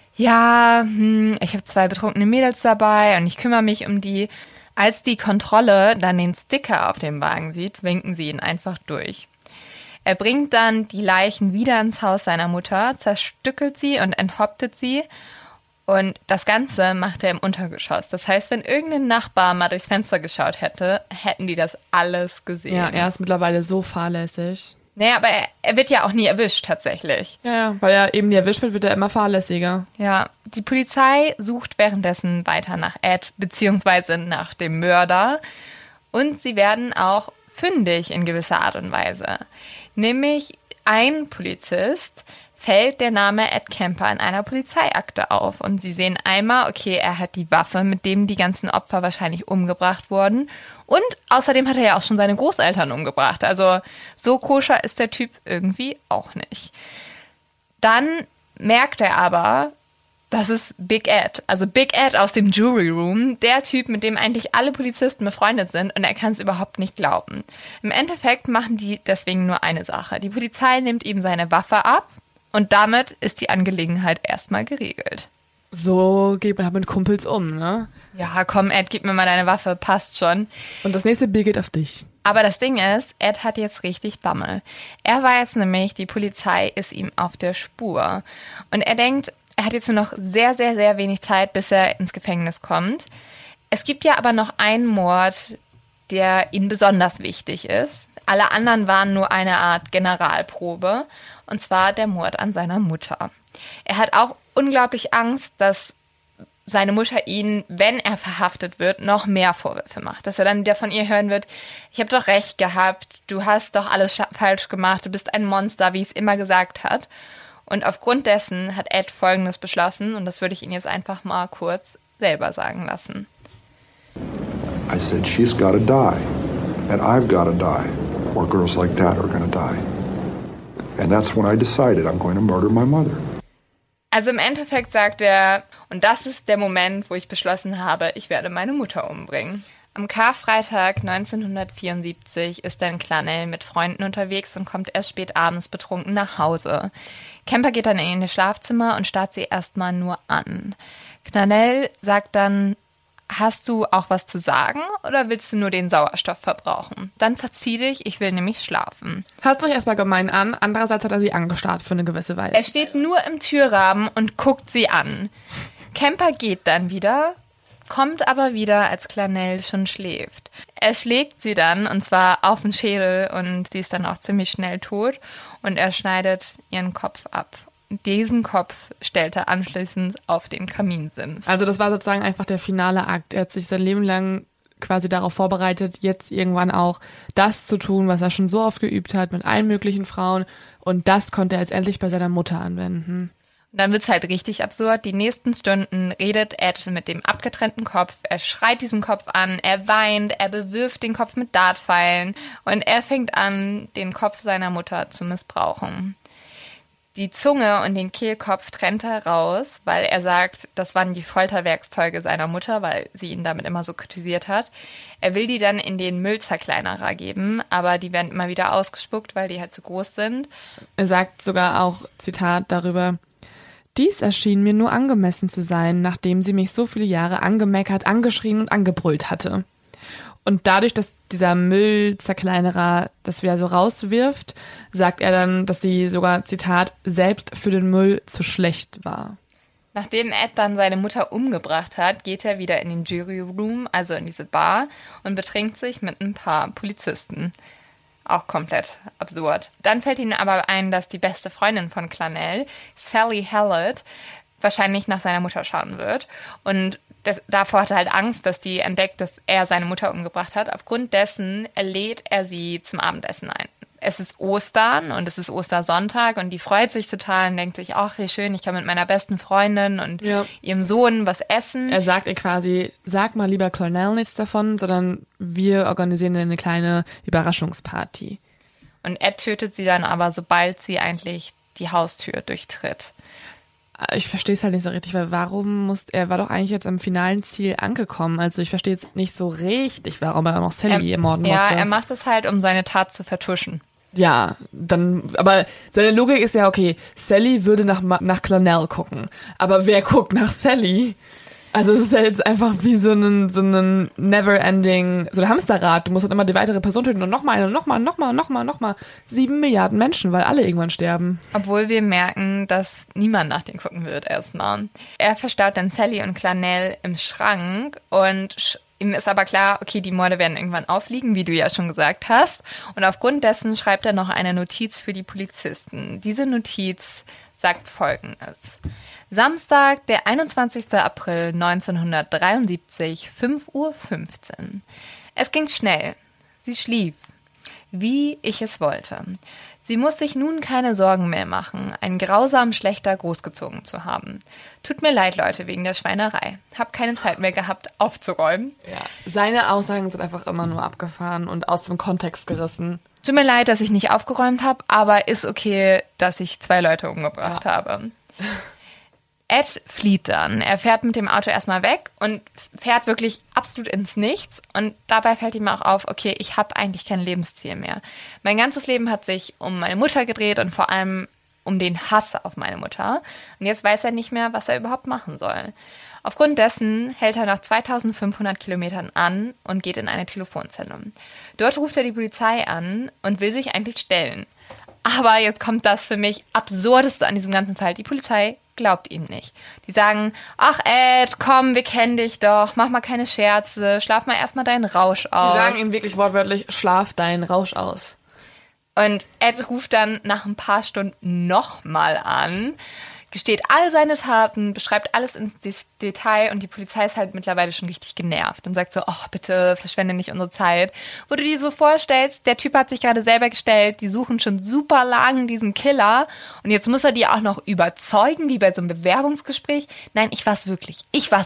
Speaker 2: ja, ich habe 2 betrunkene Mädels dabei und ich kümmere mich um die. Als die Kontrolle dann den Sticker auf dem Wagen sieht, winken sie ihn einfach durch. Er bringt dann die Leichen wieder ins Haus seiner Mutter, zerstückelt sie und enthauptet sie. Und das Ganze macht er im Untergeschoss. Das heißt, wenn irgendein Nachbar mal durchs Fenster geschaut hätte, hätten die das alles gesehen.
Speaker 1: Ja, er ist mittlerweile so fahrlässig.
Speaker 2: Naja, aber er wird ja auch nie erwischt, tatsächlich.
Speaker 1: Ja, weil er eben nie erwischt wird er immer fahrlässiger.
Speaker 2: Ja, die Polizei sucht währenddessen weiter nach Ed, beziehungsweise nach dem Mörder. Und sie werden auch fündig in gewisser Art und Weise. Nämlich ein Polizist fällt der Name Ed Kemper in einer Polizeiakte auf. Und sie sehen einmal, okay, er hat die Waffe, mit dem die ganzen Opfer wahrscheinlich umgebracht wurden. Und außerdem hat er ja auch schon seine Großeltern umgebracht. Also so koscher ist der Typ irgendwie auch nicht. Dann merkt er aber, Das ist Big Ed. Also Big Ed aus dem Jury Room. Der Typ, mit dem eigentlich alle Polizisten befreundet sind und er kann es überhaupt nicht glauben. Im Endeffekt machen die deswegen nur eine Sache. Die Polizei nimmt ihm seine Waffe ab und damit ist die Angelegenheit erstmal geregelt.
Speaker 1: So geht man halt mit Kumpels um, ne?
Speaker 2: Ja, komm Ed, gib mir mal deine Waffe, passt schon.
Speaker 1: Und das nächste Bier geht auf dich.
Speaker 2: Aber das Ding ist, Ed hat jetzt richtig Bammel. Er weiß nämlich, die Polizei ist ihm auf der Spur. Und er denkt, er hat jetzt nur noch sehr, sehr, sehr wenig Zeit, bis er ins Gefängnis kommt. Es gibt ja aber noch einen Mord, der ihm besonders wichtig ist. Alle anderen waren nur eine Art Generalprobe. Und zwar der Mord an seiner Mutter. Er hat auch unglaublich Angst, dass seine Mutter ihn, wenn er verhaftet wird, noch mehr Vorwürfe macht. Dass er dann wieder von ihr hören wird, ich habe doch recht gehabt, du hast doch alles falsch gemacht, du bist ein Monster, wie es immer gesagt hat. Und aufgrund dessen hat Ed Folgendes beschlossen, und das würde ich ihn jetzt einfach mal kurz selber sagen lassen.
Speaker 3: I said, she's gotta die, and I've gotta die, or girls like that are gonna die. And that's when I decided I'm going to murder my mother.
Speaker 2: Also im Endeffekt sagt er, und das ist der Moment, wo ich beschlossen habe, ich werde meine Mutter umbringen. Am Karfreitag 1974 ist dann Clarnell mit Freunden unterwegs und kommt erst spät abends betrunken nach Hause. Kemper geht dann in ihr Schlafzimmer und starrt sie erstmal nur an. Clarnell sagt dann, hast du auch was zu sagen oder willst du nur den Sauerstoff verbrauchen? Dann verzieh dich, ich will nämlich schlafen.
Speaker 1: Hört sich erstmal gemein an, andererseits hat er sie angestarrt für eine gewisse Weile.
Speaker 2: Er steht nur im Türrahmen und guckt sie an. Kemper geht dann wieder, kommt aber wieder, als Clarnell schon schläft. Er schlägt sie dann, und zwar auf den Schädel, und sie ist dann auch ziemlich schnell tot, und er schneidet ihren Kopf ab. Diesen Kopf stellt er anschließend auf den Kaminsims.
Speaker 1: Also das war sozusagen einfach der finale Akt. Er hat sich sein Leben lang quasi darauf vorbereitet, jetzt irgendwann auch das zu tun, was er schon so oft geübt hat mit allen möglichen Frauen. Und das konnte er jetzt endlich bei seiner Mutter anwenden.
Speaker 2: Und dann wird's halt richtig absurd. Die nächsten Stunden redet Ed mit dem abgetrennten Kopf. Er schreit diesen Kopf an, er weint, er bewirft den Kopf mit Dartpfeilen und er fängt an, den Kopf seiner Mutter zu missbrauchen. Die Zunge und den Kehlkopf trennt er raus, weil er sagt, das waren die Folterwerkzeuge seiner Mutter, weil sie ihn damit immer so kritisiert hat. Er will die dann in den Müllzerkleinerer geben, aber die werden immer wieder ausgespuckt, weil die halt zu groß sind.
Speaker 1: Er sagt sogar auch, Zitat darüber, dies erschien mir nur angemessen zu sein, nachdem sie mich so viele Jahre angemeckert, angeschrien und angebrüllt hatte. Und dadurch, dass dieser Müllzerkleinerer das wieder so rauswirft, sagt er dann, dass sie sogar, Zitat, selbst für den Müll zu schlecht war.
Speaker 2: Nachdem Ed dann seine Mutter umgebracht hat, geht er wieder in den Jury Room, also in diese Bar, und betrinkt sich mit ein paar Polizisten. Auch komplett absurd. Dann fällt ihnen aber ein, dass die beste Freundin von Clarnell, Sally Hallett, wahrscheinlich nach seiner Mutter schauen wird. Und davor hat er halt Angst, dass die entdeckt, dass er seine Mutter umgebracht hat. Aufgrund dessen lädt er sie zum Abendessen ein. Es ist Ostern und es ist Ostersonntag und die freut sich total und denkt sich, ach, wie schön, ich kann mit meiner besten Freundin und ihrem Sohn was essen.
Speaker 1: Er sagt ihr quasi, sag mal lieber Clarnell nichts davon, sondern wir organisieren eine kleine Überraschungsparty.
Speaker 2: Und Ed tötet sie dann aber, sobald sie eigentlich die Haustür durchtritt.
Speaker 1: Ich verstehe es halt nicht so richtig, weil er war doch eigentlich jetzt am finalen Ziel angekommen. Also ich verstehe jetzt nicht so richtig, warum er auch noch Sally ermorden musste.
Speaker 2: Ja, er macht es halt, um seine Tat zu vertuschen.
Speaker 1: Ja, aber seine Logik ist ja, okay, Sally würde nach Clarnell gucken. Aber wer guckt nach Sally? Also es ist ja jetzt einfach wie so ein Never-Ending, so ein Hamsterrad. Du musst halt immer die weitere Person töten und nochmal. 7 Milliarden Menschen, weil alle irgendwann sterben.
Speaker 2: Obwohl wir merken, dass niemand nach denen gucken wird erstmal. Er verstaut dann Sally und Clarnell im Schrank und ihm ist aber klar, okay, die Morde werden irgendwann aufliegen, wie du ja schon gesagt hast. Und aufgrund dessen schreibt er noch eine Notiz für die Polizisten. Diese Notiz sagt Folgendes. Samstag, der 21. April 1973, 5:15 Uhr. Es ging schnell. Sie schlief, wie ich es wollte. Sie muss sich nun keine Sorgen mehr machen, einen grausam schlechter großgezogen zu haben. Tut mir leid, Leute, wegen der Schweinerei. Hab keine Zeit mehr gehabt, aufzuräumen.
Speaker 1: Ja. Seine Aussagen sind einfach immer nur abgefahren und aus dem Kontext gerissen.
Speaker 2: Tut mir leid, dass ich nicht aufgeräumt habe, aber ist okay, dass ich 2 Leute umgebracht habe. Ed flieht dann. Er fährt mit dem Auto erstmal weg und fährt wirklich absolut ins Nichts. Und dabei fällt ihm auch auf, okay, ich habe eigentlich kein Lebensziel mehr. Mein ganzes Leben hat sich um meine Mutter gedreht und vor allem um den Hass auf meine Mutter. Und jetzt weiß er nicht mehr, was er überhaupt machen soll. Aufgrund dessen hält er nach 2500 Kilometern an und geht in eine Telefonzelle. Dort ruft er die Polizei an und will sich eigentlich stellen. Aber jetzt kommt das für mich Absurdeste an diesem ganzen Fall. Die Polizei glaubt ihm nicht. Die sagen, ach Ed, komm, wir kennen dich doch, mach mal keine Scherze, schlaf mal erstmal deinen Rausch aus.
Speaker 1: Die sagen ihm wirklich wortwörtlich, schlaf deinen Rausch aus.
Speaker 2: Und Ed ruft dann nach ein paar Stunden nochmal an, gesteht all seine Taten, beschreibt alles ins Detail und die Polizei ist halt mittlerweile schon richtig genervt und sagt so, oh, bitte verschwende nicht unsere Zeit. Wo du dir so vorstellst, der Typ hat sich gerade selber gestellt, die suchen schon super lang diesen Killer und jetzt muss er die auch noch überzeugen, wie bei so einem Bewerbungsgespräch. Nein, ich war's wirklich.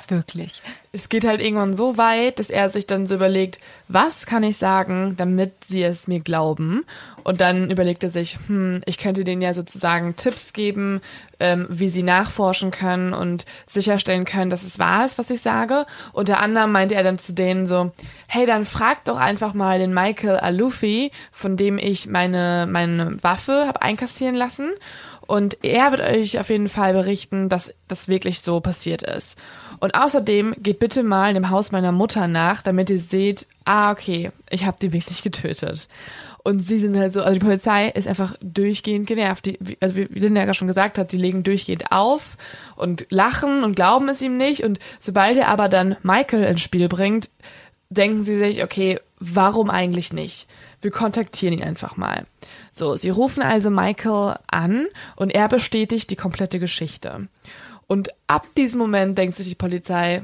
Speaker 1: Es geht halt irgendwann so weit, dass er sich dann so überlegt, was kann ich sagen, damit sie es mir glauben? Und dann überlegt er sich, ich könnte denen ja sozusagen Tipps geben, wie sie nachforschen können und sicherstellen können, dass es wahr ist, was ich sage. Unter anderem meinte er dann zu denen so, hey, dann fragt doch einfach mal den Michael Alufi, von dem ich meine Waffe habe einkassieren lassen. Und er wird euch auf jeden Fall berichten, dass das wirklich so passiert ist. Und außerdem geht bitte mal dem Haus meiner Mutter nach, damit ihr seht, okay, ich habe die wirklich getötet. Und sie sind halt so, also die Polizei ist einfach durchgehend genervt. Also wie Linda ja schon gesagt hat, die legen durchgehend auf und lachen und glauben es ihm nicht. Und sobald er aber dann Michael ins Spiel bringt, denken sie sich, okay, warum eigentlich nicht? Wir kontaktieren ihn einfach mal. So, sie rufen also Michael an und er bestätigt die komplette Geschichte. Und ab diesem Moment denkt sich die Polizei,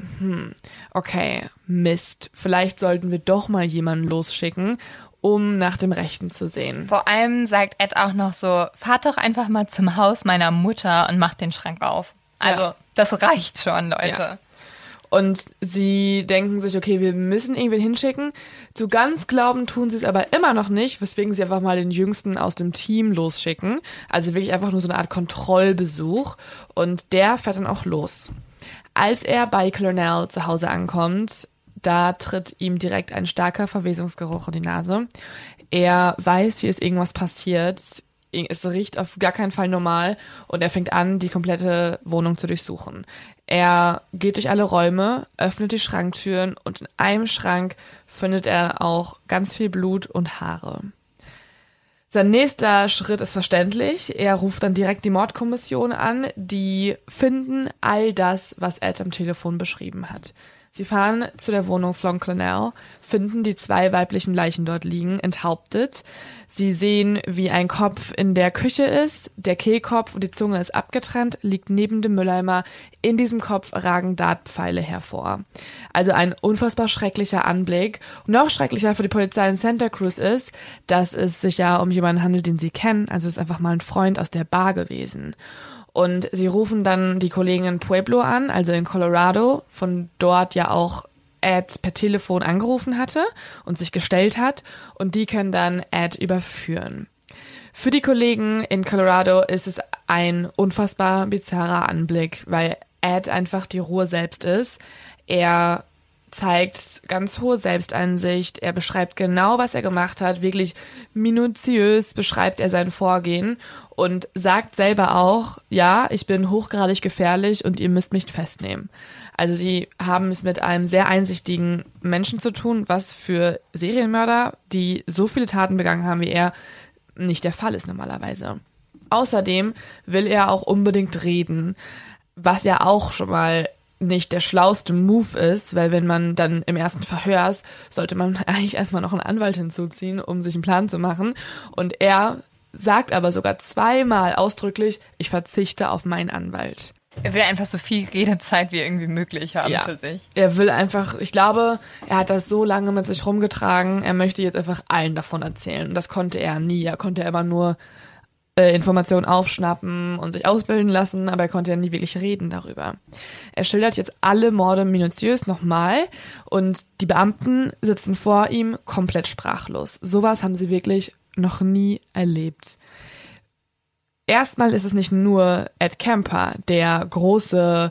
Speaker 1: okay, Mist, vielleicht sollten wir doch mal jemanden losschicken, um nach dem Rechten zu sehen.
Speaker 2: Vor allem sagt Ed auch noch so, fahrt doch einfach mal zum Haus meiner Mutter und macht den Schrank auf. Also, das reicht schon, Leute.
Speaker 1: Ja. Und sie denken sich, okay, wir müssen irgendwen hinschicken. So ganz glauben tun sie es aber immer noch nicht, weswegen sie einfach mal den Jüngsten aus dem Team losschicken. Also wirklich einfach nur so eine Art Kontrollbesuch. Und der fährt dann auch los. Als er bei Clarnell zu Hause ankommt, da tritt ihm direkt ein starker Verwesungsgeruch in die Nase. Er weiß, hier ist irgendwas passiert. Es riecht auf gar keinen Fall normal und er fängt an, die komplette Wohnung zu durchsuchen. Er geht durch alle Räume, öffnet die Schranktüren und in einem Schrank findet er auch ganz viel Blut und Haare. Sein nächster Schritt ist verständlich. Er ruft dann direkt die Mordkommission an. Die finden all das, was Ed am Telefon beschrieben hat. Sie fahren zu der Wohnung von Clarnell, finden die 2 weiblichen Leichen dort liegen, enthauptet. Sie sehen, wie ein Kopf in der Küche ist, der Kehlkopf und die Zunge ist abgetrennt, liegt neben dem Mülleimer. In diesem Kopf ragen Dartpfeile hervor. Also ein unfassbar schrecklicher Anblick. Und noch schrecklicher für die Polizei in Santa Cruz ist, dass es sich ja um jemanden handelt, den sie kennen. Also es ist einfach mal ein Freund aus der Bar gewesen. Und sie rufen dann die Kollegen in Pueblo an, also in Colorado, von dort ja auch Ed per Telefon angerufen hatte und sich gestellt hat. Und die können dann Ed überführen. Für die Kollegen in Colorado ist es ein unfassbar bizarrer Anblick, weil Ed einfach die Ruhe selbst ist. Er zeigt ganz hohe Selbsteinsicht. Er beschreibt genau, was er gemacht hat. Wirklich minutiös beschreibt er sein Vorgehen und sagt selber auch, ja, ich bin hochgradig gefährlich und ihr müsst mich festnehmen. Also sie haben es mit einem sehr einsichtigen Menschen zu tun, was für Serienmörder, die so viele Taten begangen haben wie er, nicht der Fall ist normalerweise. Außerdem will er auch unbedingt reden, was ja auch schon mal nicht der schlauste Move ist, weil wenn man dann im ersten Verhör ist, sollte man eigentlich erstmal noch einen Anwalt hinzuziehen, um sich einen Plan zu machen. Und er sagt aber sogar 2-mal ausdrücklich, ich verzichte auf meinen Anwalt.
Speaker 2: Er will einfach so viel Redezeit wie irgendwie möglich haben für sich.
Speaker 1: Er will einfach, ich glaube, er hat das so lange mit sich rumgetragen, er möchte jetzt einfach allen davon erzählen. Und das konnte er nie. Er konnte immer nur Informationen aufschnappen und sich ausbilden lassen, aber er konnte ja nie wirklich reden darüber. Er schildert jetzt alle Morde minutiös nochmal und die Beamten sitzen vor ihm komplett sprachlos. Sowas haben sie wirklich noch nie erlebt. erstmal ist es nicht nur Ed Kemper, der große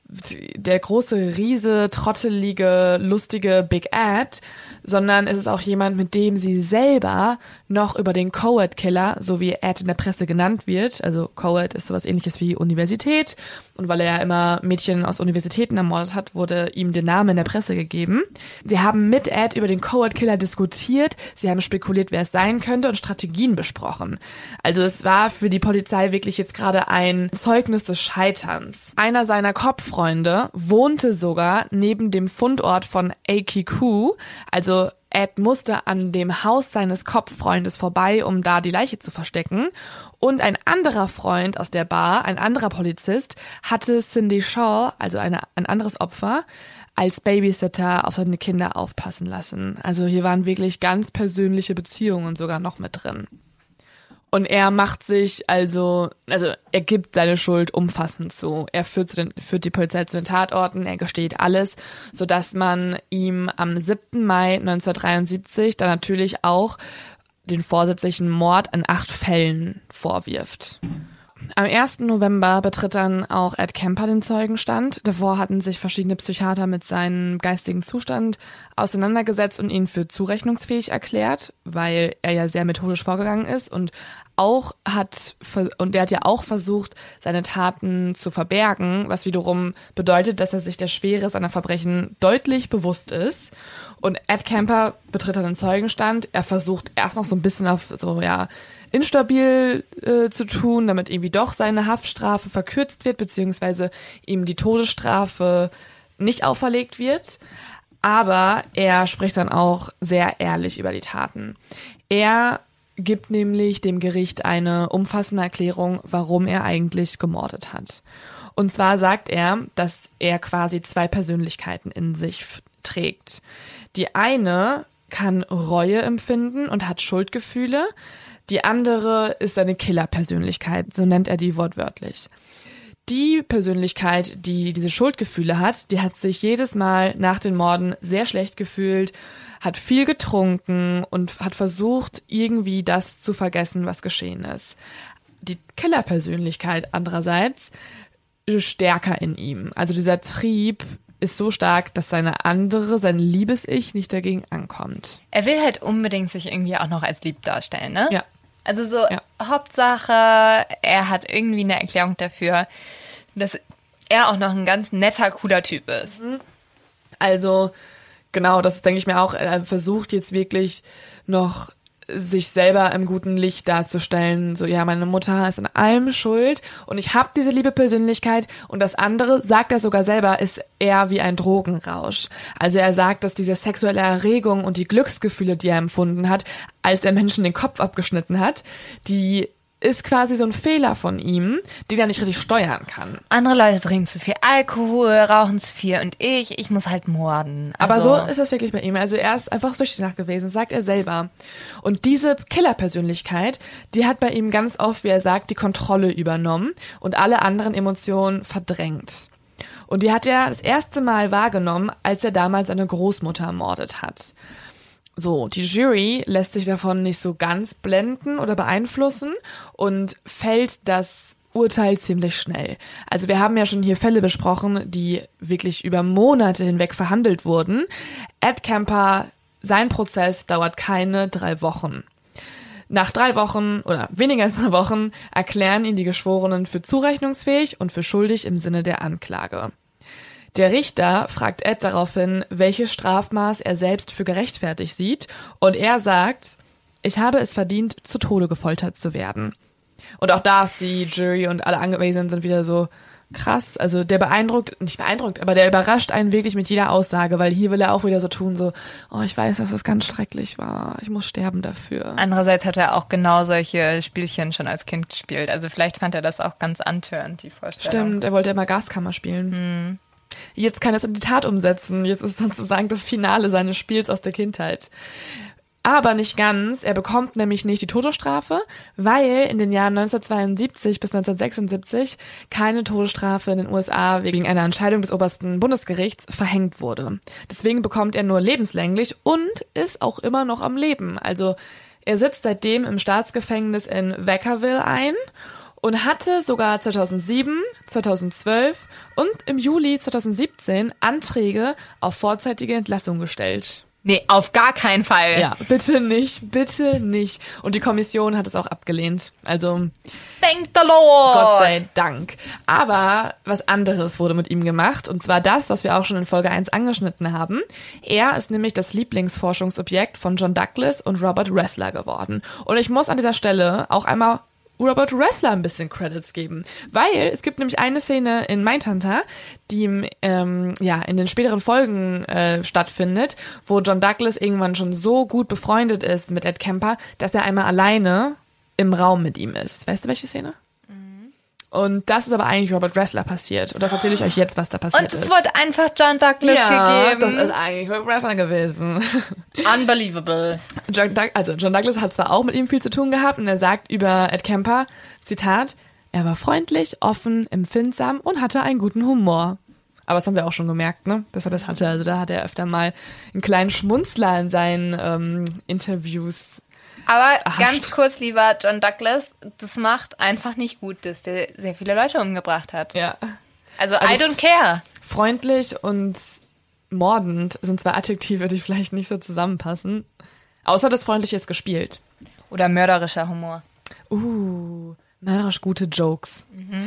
Speaker 1: Riese, trottelige, lustige Big Ed, sondern es ist auch jemand, mit dem sie selber noch über den Coed-Killer, so wie Ed in der Presse genannt wird, also Coed ist sowas ähnliches wie Universität, und weil er ja immer Mädchen aus Universitäten ermordet hat, wurde ihm der Name in der Presse gegeben. Sie haben mit Ed über den Coed-Killer diskutiert, sie haben spekuliert, wer es sein könnte und Strategien besprochen. Also es war für die Polizei wirklich jetzt gerade ein Zeugnis des Scheiterns. Einer seiner Kopffreunde wohnte sogar neben dem Fundort von AQQ, also Ed musste an dem Haus seines Kopffreundes vorbei, um da die Leiche zu verstecken. Und ein anderer Freund aus der Bar, ein anderer Polizist, hatte Cindy Shaw, also ein anderes Opfer, als Babysitter auf seine Kinder aufpassen lassen. Also hier waren wirklich ganz persönliche Beziehungen sogar noch mit drin. Und er macht sich also er gibt seine Schuld umfassend zu. Er führt die Polizei zu den Tatorten, er gesteht alles, sodass man ihm am 7. Mai 1973 dann natürlich auch den vorsätzlichen Mord an 8 Fällen vorwirft. Am 1. November betritt dann auch Ed Kemper den Zeugenstand. Davor hatten sich verschiedene Psychiater mit seinem geistigen Zustand auseinandergesetzt und ihn für zurechnungsfähig erklärt, weil er ja sehr methodisch vorgegangen ist und er hat ja auch versucht, seine Taten zu verbergen, was wiederum bedeutet, dass er sich der Schwere seiner Verbrechen deutlich bewusst ist. Und Ed Kemper betritt dann den Zeugenstand. Er versucht erst noch so ein bisschen auf instabil zu tun, damit irgendwie doch seine Haftstrafe verkürzt wird, beziehungsweise ihm die Todesstrafe nicht auferlegt wird. Aber er spricht dann auch sehr ehrlich über die Taten. Er gibt nämlich dem Gericht eine umfassende Erklärung, warum er eigentlich gemordet hat. Und zwar sagt er, dass er quasi 2 Persönlichkeiten in sich trägt. Die eine kann Reue empfinden und hat Schuldgefühle. Die andere ist seine Killerpersönlichkeit, so nennt er die wortwörtlich. Die Persönlichkeit, die diese Schuldgefühle hat, die hat sich jedes Mal nach den Morden sehr schlecht gefühlt, hat viel getrunken und hat versucht, irgendwie das zu vergessen, was geschehen ist. Die Killerpersönlichkeit andererseits ist stärker in ihm. Also dieser Trieb ist so stark, dass sein liebes-Ich nicht dagegen ankommt.
Speaker 2: Er will halt unbedingt sich irgendwie auch noch als lieb darstellen, ne?
Speaker 1: Ja.
Speaker 2: Also Hauptsache, er hat irgendwie eine Erklärung dafür, dass er auch noch ein ganz netter, cooler Typ ist.
Speaker 1: Also, genau, das denke ich mir auch. Er versucht jetzt wirklich noch sich selber im guten Licht darzustellen. So, ja, meine Mutter ist an allem schuld und ich habe diese liebe Persönlichkeit. Und das andere, sagt er sogar selber, ist eher wie ein Drogenrausch. Also er sagt, dass diese sexuelle Erregung und die Glücksgefühle, die er empfunden hat, als er Menschen den Kopf abgeschnitten hat, die ist quasi so ein Fehler von ihm, den er nicht richtig steuern kann.
Speaker 2: Andere Leute trinken zu viel Alkohol, rauchen zu viel und ich muss halt morden.
Speaker 1: Aber so ist das wirklich bei ihm. Also er ist einfach süchtig nach gewesen, sagt er selber. Und diese Killerpersönlichkeit, die hat bei ihm ganz oft, wie er sagt, die Kontrolle übernommen und alle anderen Emotionen verdrängt. Und die hat er das erste Mal wahrgenommen, als er damals seine Großmutter ermordet hat. So, die Jury lässt sich davon nicht so ganz blenden oder beeinflussen und fällt das Urteil ziemlich schnell. Also wir haben ja schon hier Fälle besprochen, die wirklich über Monate hinweg verhandelt wurden. Ed Kemper, sein Prozess dauert keine 3 Wochen. Nach 3 Wochen oder weniger als 3 Wochen erklären ihn die Geschworenen für zurechnungsfähig und für schuldig im Sinne der Anklage. Der Richter fragt Ed daraufhin, welches Strafmaß er selbst für gerechtfertigt sieht, und er sagt, ich habe es verdient, zu Tode gefoltert zu werden. Und auch da ist die Jury und alle Anwesenden sind wieder so krass, also der aber der überrascht einen wirklich mit jeder Aussage, weil hier will er auch wieder so tun, so, oh, ich weiß, dass das ganz schrecklich war, ich muss sterben dafür.
Speaker 2: Andererseits hat er auch genau solche Spielchen schon als Kind gespielt, also vielleicht fand er das auch ganz antörend, die Vorstellung.
Speaker 1: Stimmt, er wollte immer Gaskammer spielen. Jetzt kann er es in die Tat umsetzen. Jetzt ist sozusagen das Finale seines Spiels aus der Kindheit. Aber nicht ganz. Er bekommt nämlich nicht die Todesstrafe, weil in den Jahren 1972 bis 1976 keine Todesstrafe in den USA wegen einer Entscheidung des obersten Bundesgerichts verhängt wurde. Deswegen bekommt er nur lebenslänglich und ist auch immer noch am Leben. Also er sitzt seitdem im Staatsgefängnis in Vacaville ein. und hatte sogar 2007, 2012 und im Juli 2017 Anträge auf vorzeitige Entlassung gestellt.
Speaker 2: Nee, auf gar keinen Fall.
Speaker 1: Ja, bitte nicht, bitte nicht. Und die Kommission hat es auch abgelehnt. Also,
Speaker 2: Thank the Lord.
Speaker 1: Gott sei Dank. Aber was anderes wurde mit ihm gemacht. Und zwar das, was wir auch schon in Folge 1 angeschnitten haben. Er ist nämlich das Lieblingsforschungsobjekt von John Douglas und Robert Ressler geworden. Und ich muss an dieser Stelle auch einmal Robert Ressler ein bisschen Credits geben. Weil es gibt nämlich eine Szene in Mindhunter, die in den späteren Folgen stattfindet, wo John Douglas irgendwann schon so gut befreundet ist mit Ed Kemper, dass er einmal alleine im Raum mit ihm ist. Weißt du, welche Szene? Und das ist aber eigentlich Robert Ressler passiert. Und das erzähle ich euch jetzt, was da passiert ist.
Speaker 2: Und es wurde einfach John Douglas gegeben.
Speaker 1: Das ist eigentlich Robert Ressler gewesen.
Speaker 2: Unbelievable.
Speaker 1: John Douglas hat zwar auch mit ihm viel zu tun gehabt und er sagt über Ed Kemper, Zitat, er war freundlich, offen, empfindsam und hatte einen guten Humor. Aber das haben wir auch schon gemerkt, ne? Dass er das hatte. Also da hat er öfter mal einen kleinen Schmunzler in seinen Interviews.
Speaker 2: Aber ganz kurz, lieber John Douglas, das macht einfach nicht gut, dass der sehr viele Leute umgebracht hat.
Speaker 1: Ja.
Speaker 2: Also I don't care.
Speaker 1: Freundlich und mordend sind zwei Adjektive, die vielleicht nicht so zusammenpassen. Außer das Freundliche ist gespielt.
Speaker 2: Oder mörderischer Humor.
Speaker 1: Mörderisch gute Jokes.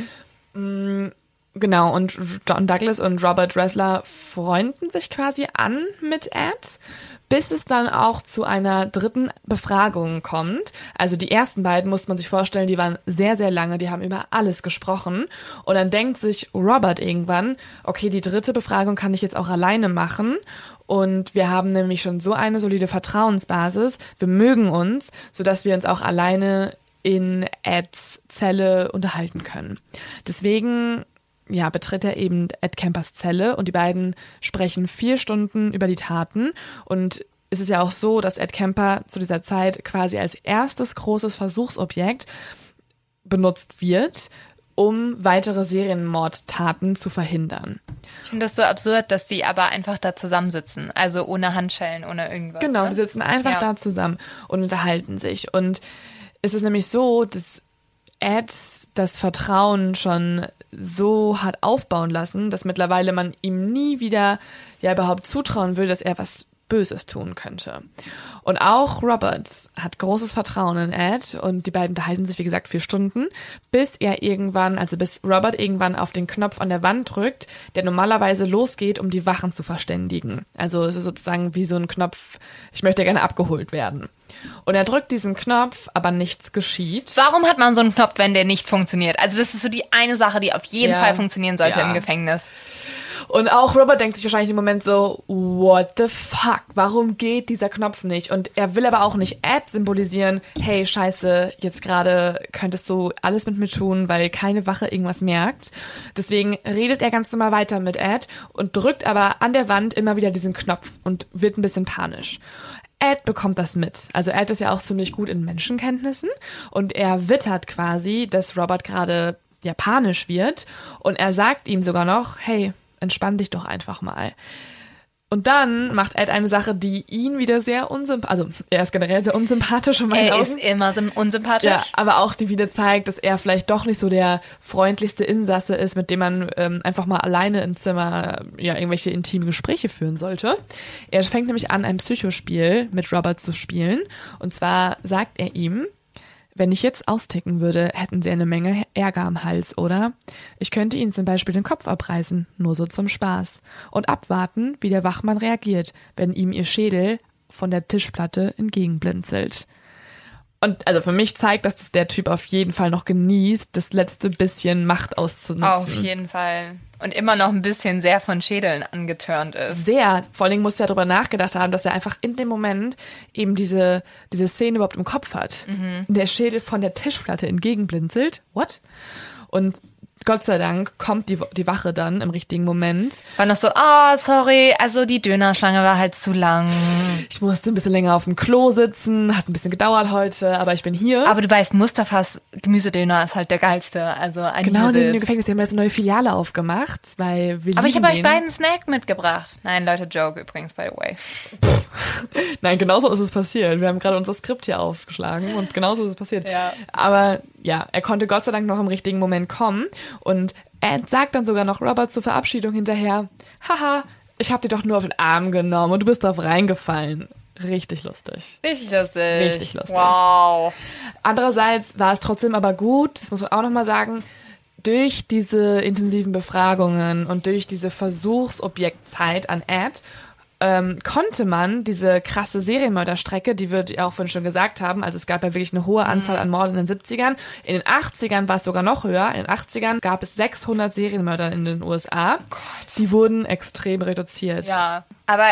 Speaker 1: Genau, und John Douglas und Robert Ressler freunden sich quasi an mit Ed, bis es dann auch zu einer dritten Befragung kommt. Also die ersten beiden, muss man sich vorstellen, die waren sehr, sehr lange, die haben über alles gesprochen. Und dann denkt sich Robert irgendwann, okay, die dritte Befragung kann ich jetzt auch alleine machen. Und wir haben nämlich schon so eine solide Vertrauensbasis, wir mögen uns, sodass wir uns auch alleine in Eds Zelle unterhalten können. Deswegen betritt er eben Ed Kempers Zelle und die beiden sprechen 4 Stunden über die Taten. Und es ist ja auch so, dass Ed Kemper zu dieser Zeit quasi als erstes großes Versuchsobjekt benutzt wird, um weitere Serienmordtaten zu verhindern.
Speaker 2: Ich finde das so absurd, dass die aber einfach da zusammensitzen. Also ohne Handschellen, ohne irgendwas.
Speaker 1: Genau,
Speaker 2: ne?
Speaker 1: die sitzen einfach da zusammen und unterhalten sich. Und es ist nämlich so, dass Ed das Vertrauen schon so hat aufbauen lassen, dass mittlerweile man ihm nie wieder überhaupt zutrauen will, dass er was Böses tun könnte. Und auch Robert hat großes Vertrauen in Ed und die beiden unterhalten sich, wie gesagt, 4 Stunden, bis Robert irgendwann auf den Knopf an der Wand drückt, der normalerweise losgeht, um die Wachen zu verständigen. Also es ist sozusagen wie so ein Knopf, ich möchte gerne abgeholt werden. Und er drückt diesen Knopf, aber nichts geschieht.
Speaker 2: Warum hat man so einen Knopf, wenn der nicht funktioniert? Also das ist so die eine Sache, die auf jeden Fall funktionieren sollte im Gefängnis.
Speaker 1: Und auch Robert denkt sich wahrscheinlich im Moment so, what the fuck, warum geht dieser Knopf nicht? Und er will aber auch nicht Ed symbolisieren, hey, scheiße, jetzt gerade könntest du alles mit mir tun, weil keine Wache irgendwas merkt. Deswegen redet er ganz normal weiter mit Ed und drückt aber an der Wand immer wieder diesen Knopf und wird ein bisschen panisch. Ed bekommt das mit. Also Ed ist ja auch ziemlich gut in Menschenkenntnissen und er wittert quasi, dass Robert gerade panisch wird und er sagt ihm sogar noch, hey, entspann dich doch einfach mal. Und dann macht Ed eine Sache, die ihn wieder sehr unsympathisch, also er ist generell sehr unsympathisch in meinen Augen.
Speaker 2: Er ist immer unsympathisch.
Speaker 1: Ja, aber auch die wieder zeigt, dass er vielleicht doch nicht so der freundlichste Insasse ist, mit dem man einfach mal alleine im Zimmer irgendwelche intime Gespräche führen sollte. Er fängt nämlich an, ein Psychospiel mit Robert zu spielen. Und zwar sagt er ihm, wenn ich jetzt austicken würde, hätten Sie eine Menge Ärger am Hals, oder? Ich könnte Ihnen zum Beispiel den Kopf abreißen, nur so zum Spaß. Und abwarten, wie der Wachmann reagiert, wenn ihm Ihr Schädel von der Tischplatte entgegenblinzelt. Und also für mich zeigt, dass das der Typ auf jeden Fall noch genießt, das letzte bisschen Macht auszunutzen.
Speaker 2: Auf jeden Fall. Und immer noch ein bisschen sehr von Schädeln angetörnt ist.
Speaker 1: Sehr. Vor allen Dingen muss er darüber nachgedacht haben, dass er einfach in dem Moment eben diese Szene überhaupt im Kopf hat. Der Schädel von der Tischplatte entgegenblinzelt. What? Und Gott sei Dank kommt die Wache dann im richtigen Moment.
Speaker 2: War noch so, sorry, also die Dönerschlange war halt zu lang.
Speaker 1: Ich musste ein bisschen länger auf dem Klo sitzen, hat ein bisschen gedauert heute, aber ich bin hier.
Speaker 2: Aber du weißt, Mustafas Gemüsedöner ist halt der geilste. Also
Speaker 1: genau, neben dem Gefängnis, die haben jetzt eine neue Filiale aufgemacht, weil wir
Speaker 2: Aber ich
Speaker 1: habe
Speaker 2: euch beiden einen Snack mitgebracht. Nein, Leute, Joke übrigens, by the way.
Speaker 1: Nein, genauso ist es passiert. Wir haben gerade unser Skript hier aufgeschlagen und genauso ist es passiert.
Speaker 2: Ja.
Speaker 1: Aber ja, er konnte Gott sei Dank noch im richtigen Moment kommen und Ed sagt dann sogar noch Robert zur Verabschiedung hinterher, haha, ich hab dich doch nur auf den Arm genommen und du bist drauf reingefallen. Richtig lustig.
Speaker 2: Richtig lustig.
Speaker 1: Richtig lustig.
Speaker 2: Wow.
Speaker 1: Andererseits war es trotzdem aber gut, das muss man auch nochmal sagen, durch diese intensiven Befragungen und durch diese Versuchsobjektzeit an Ed konnte man diese krasse Serienmörderstrecke, die wir auch vorhin schon gesagt haben, also es gab ja wirklich eine hohe Anzahl an Morden in den 70ern, in den 80ern war es sogar noch höher, in den 80ern gab es 600 Serienmörder in den USA.
Speaker 2: Gott.
Speaker 1: Die wurden extrem reduziert.
Speaker 2: Ja, aber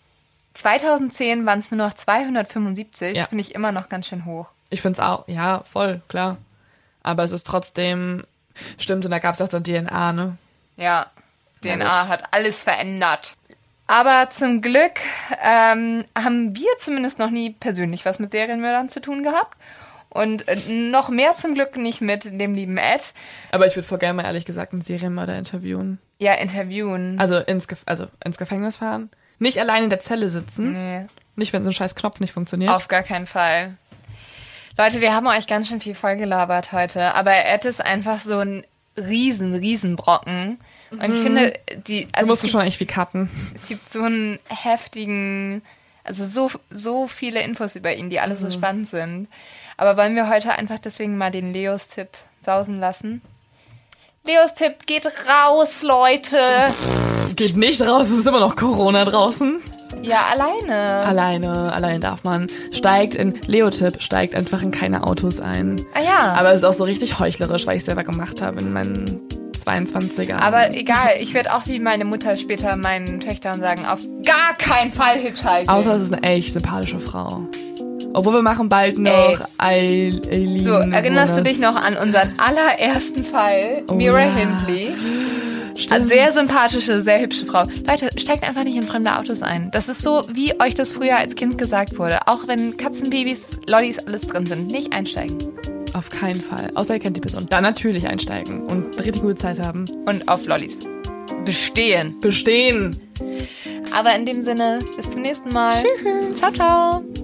Speaker 2: 2010 waren es nur noch 275,
Speaker 1: Ja.
Speaker 2: das finde ich immer noch ganz schön hoch.
Speaker 1: Ich find's auch, ja, voll, klar. Aber es ist trotzdem, stimmt, und da gab's auch dann DNA, ne?
Speaker 2: Ja,
Speaker 1: Ja,
Speaker 2: DNA
Speaker 1: gut.
Speaker 2: hat alles verändert. Aber zum Glück haben wir zumindest noch nie persönlich was mit Serienmördern zu tun gehabt. Und noch mehr zum Glück nicht mit dem lieben Ed.
Speaker 1: Aber ich würde voll gerne mal ehrlich gesagt einen Serienmörder interviewen.
Speaker 2: Ja, interviewen.
Speaker 1: Also ins Gefängnis fahren. Nicht allein in der Zelle sitzen.
Speaker 2: Nee,
Speaker 1: Nicht, wenn so ein scheiß Knopf nicht funktioniert.
Speaker 2: auf gar keinen Fall. Leute, wir haben euch ganz schön viel vollgelabert heute. Aber Ed ist einfach so ein Riesenbrocken. Und ich finde,
Speaker 1: Du musst schon eigentlich wie cutten.
Speaker 2: es gibt so einen heftigen, also so viele Infos über ihn, die alle so spannend sind. Aber wollen wir heute einfach deswegen mal den Leos-Tipp sausen lassen? Leos-Tipp geht raus, Leute!
Speaker 1: Geht nicht raus, es ist immer noch Corona draußen.
Speaker 2: Ja, alleine.
Speaker 1: Alleine darf man. Leo-Tipp, steigt einfach in keine Autos ein.
Speaker 2: Ah ja.
Speaker 1: Aber es ist auch so richtig heuchlerisch, weil ich selber gemacht habe in meinen 22er.
Speaker 2: Aber egal, ich werde auch wie meine Mutter später meinen Töchtern sagen, auf gar keinen Fall Hitchhiking.
Speaker 1: Außer es ist eine echt sympathische Frau. Obwohl wir machen bald noch Eileen.
Speaker 2: So, erinnerst du dich noch an unseren allerersten Fall?
Speaker 1: Oh
Speaker 2: Mira
Speaker 1: ja.
Speaker 2: Hindley.
Speaker 1: Stimmt.
Speaker 2: Also sehr sympathische, sehr hübsche Frau. Leute, steigt einfach nicht in fremde Autos ein. Das ist so, wie euch das früher als Kind gesagt wurde. Auch wenn Katzenbabys, Lollis, alles drin sind. Nicht einsteigen.
Speaker 1: Auf keinen Fall. Außer ihr kennt die Person. Dann natürlich einsteigen und richtig gute Zeit haben.
Speaker 2: Und auf Lollis bestehen.
Speaker 1: Bestehen.
Speaker 2: Aber in dem Sinne, bis zum nächsten Mal. Tschüss. Ciao, ciao.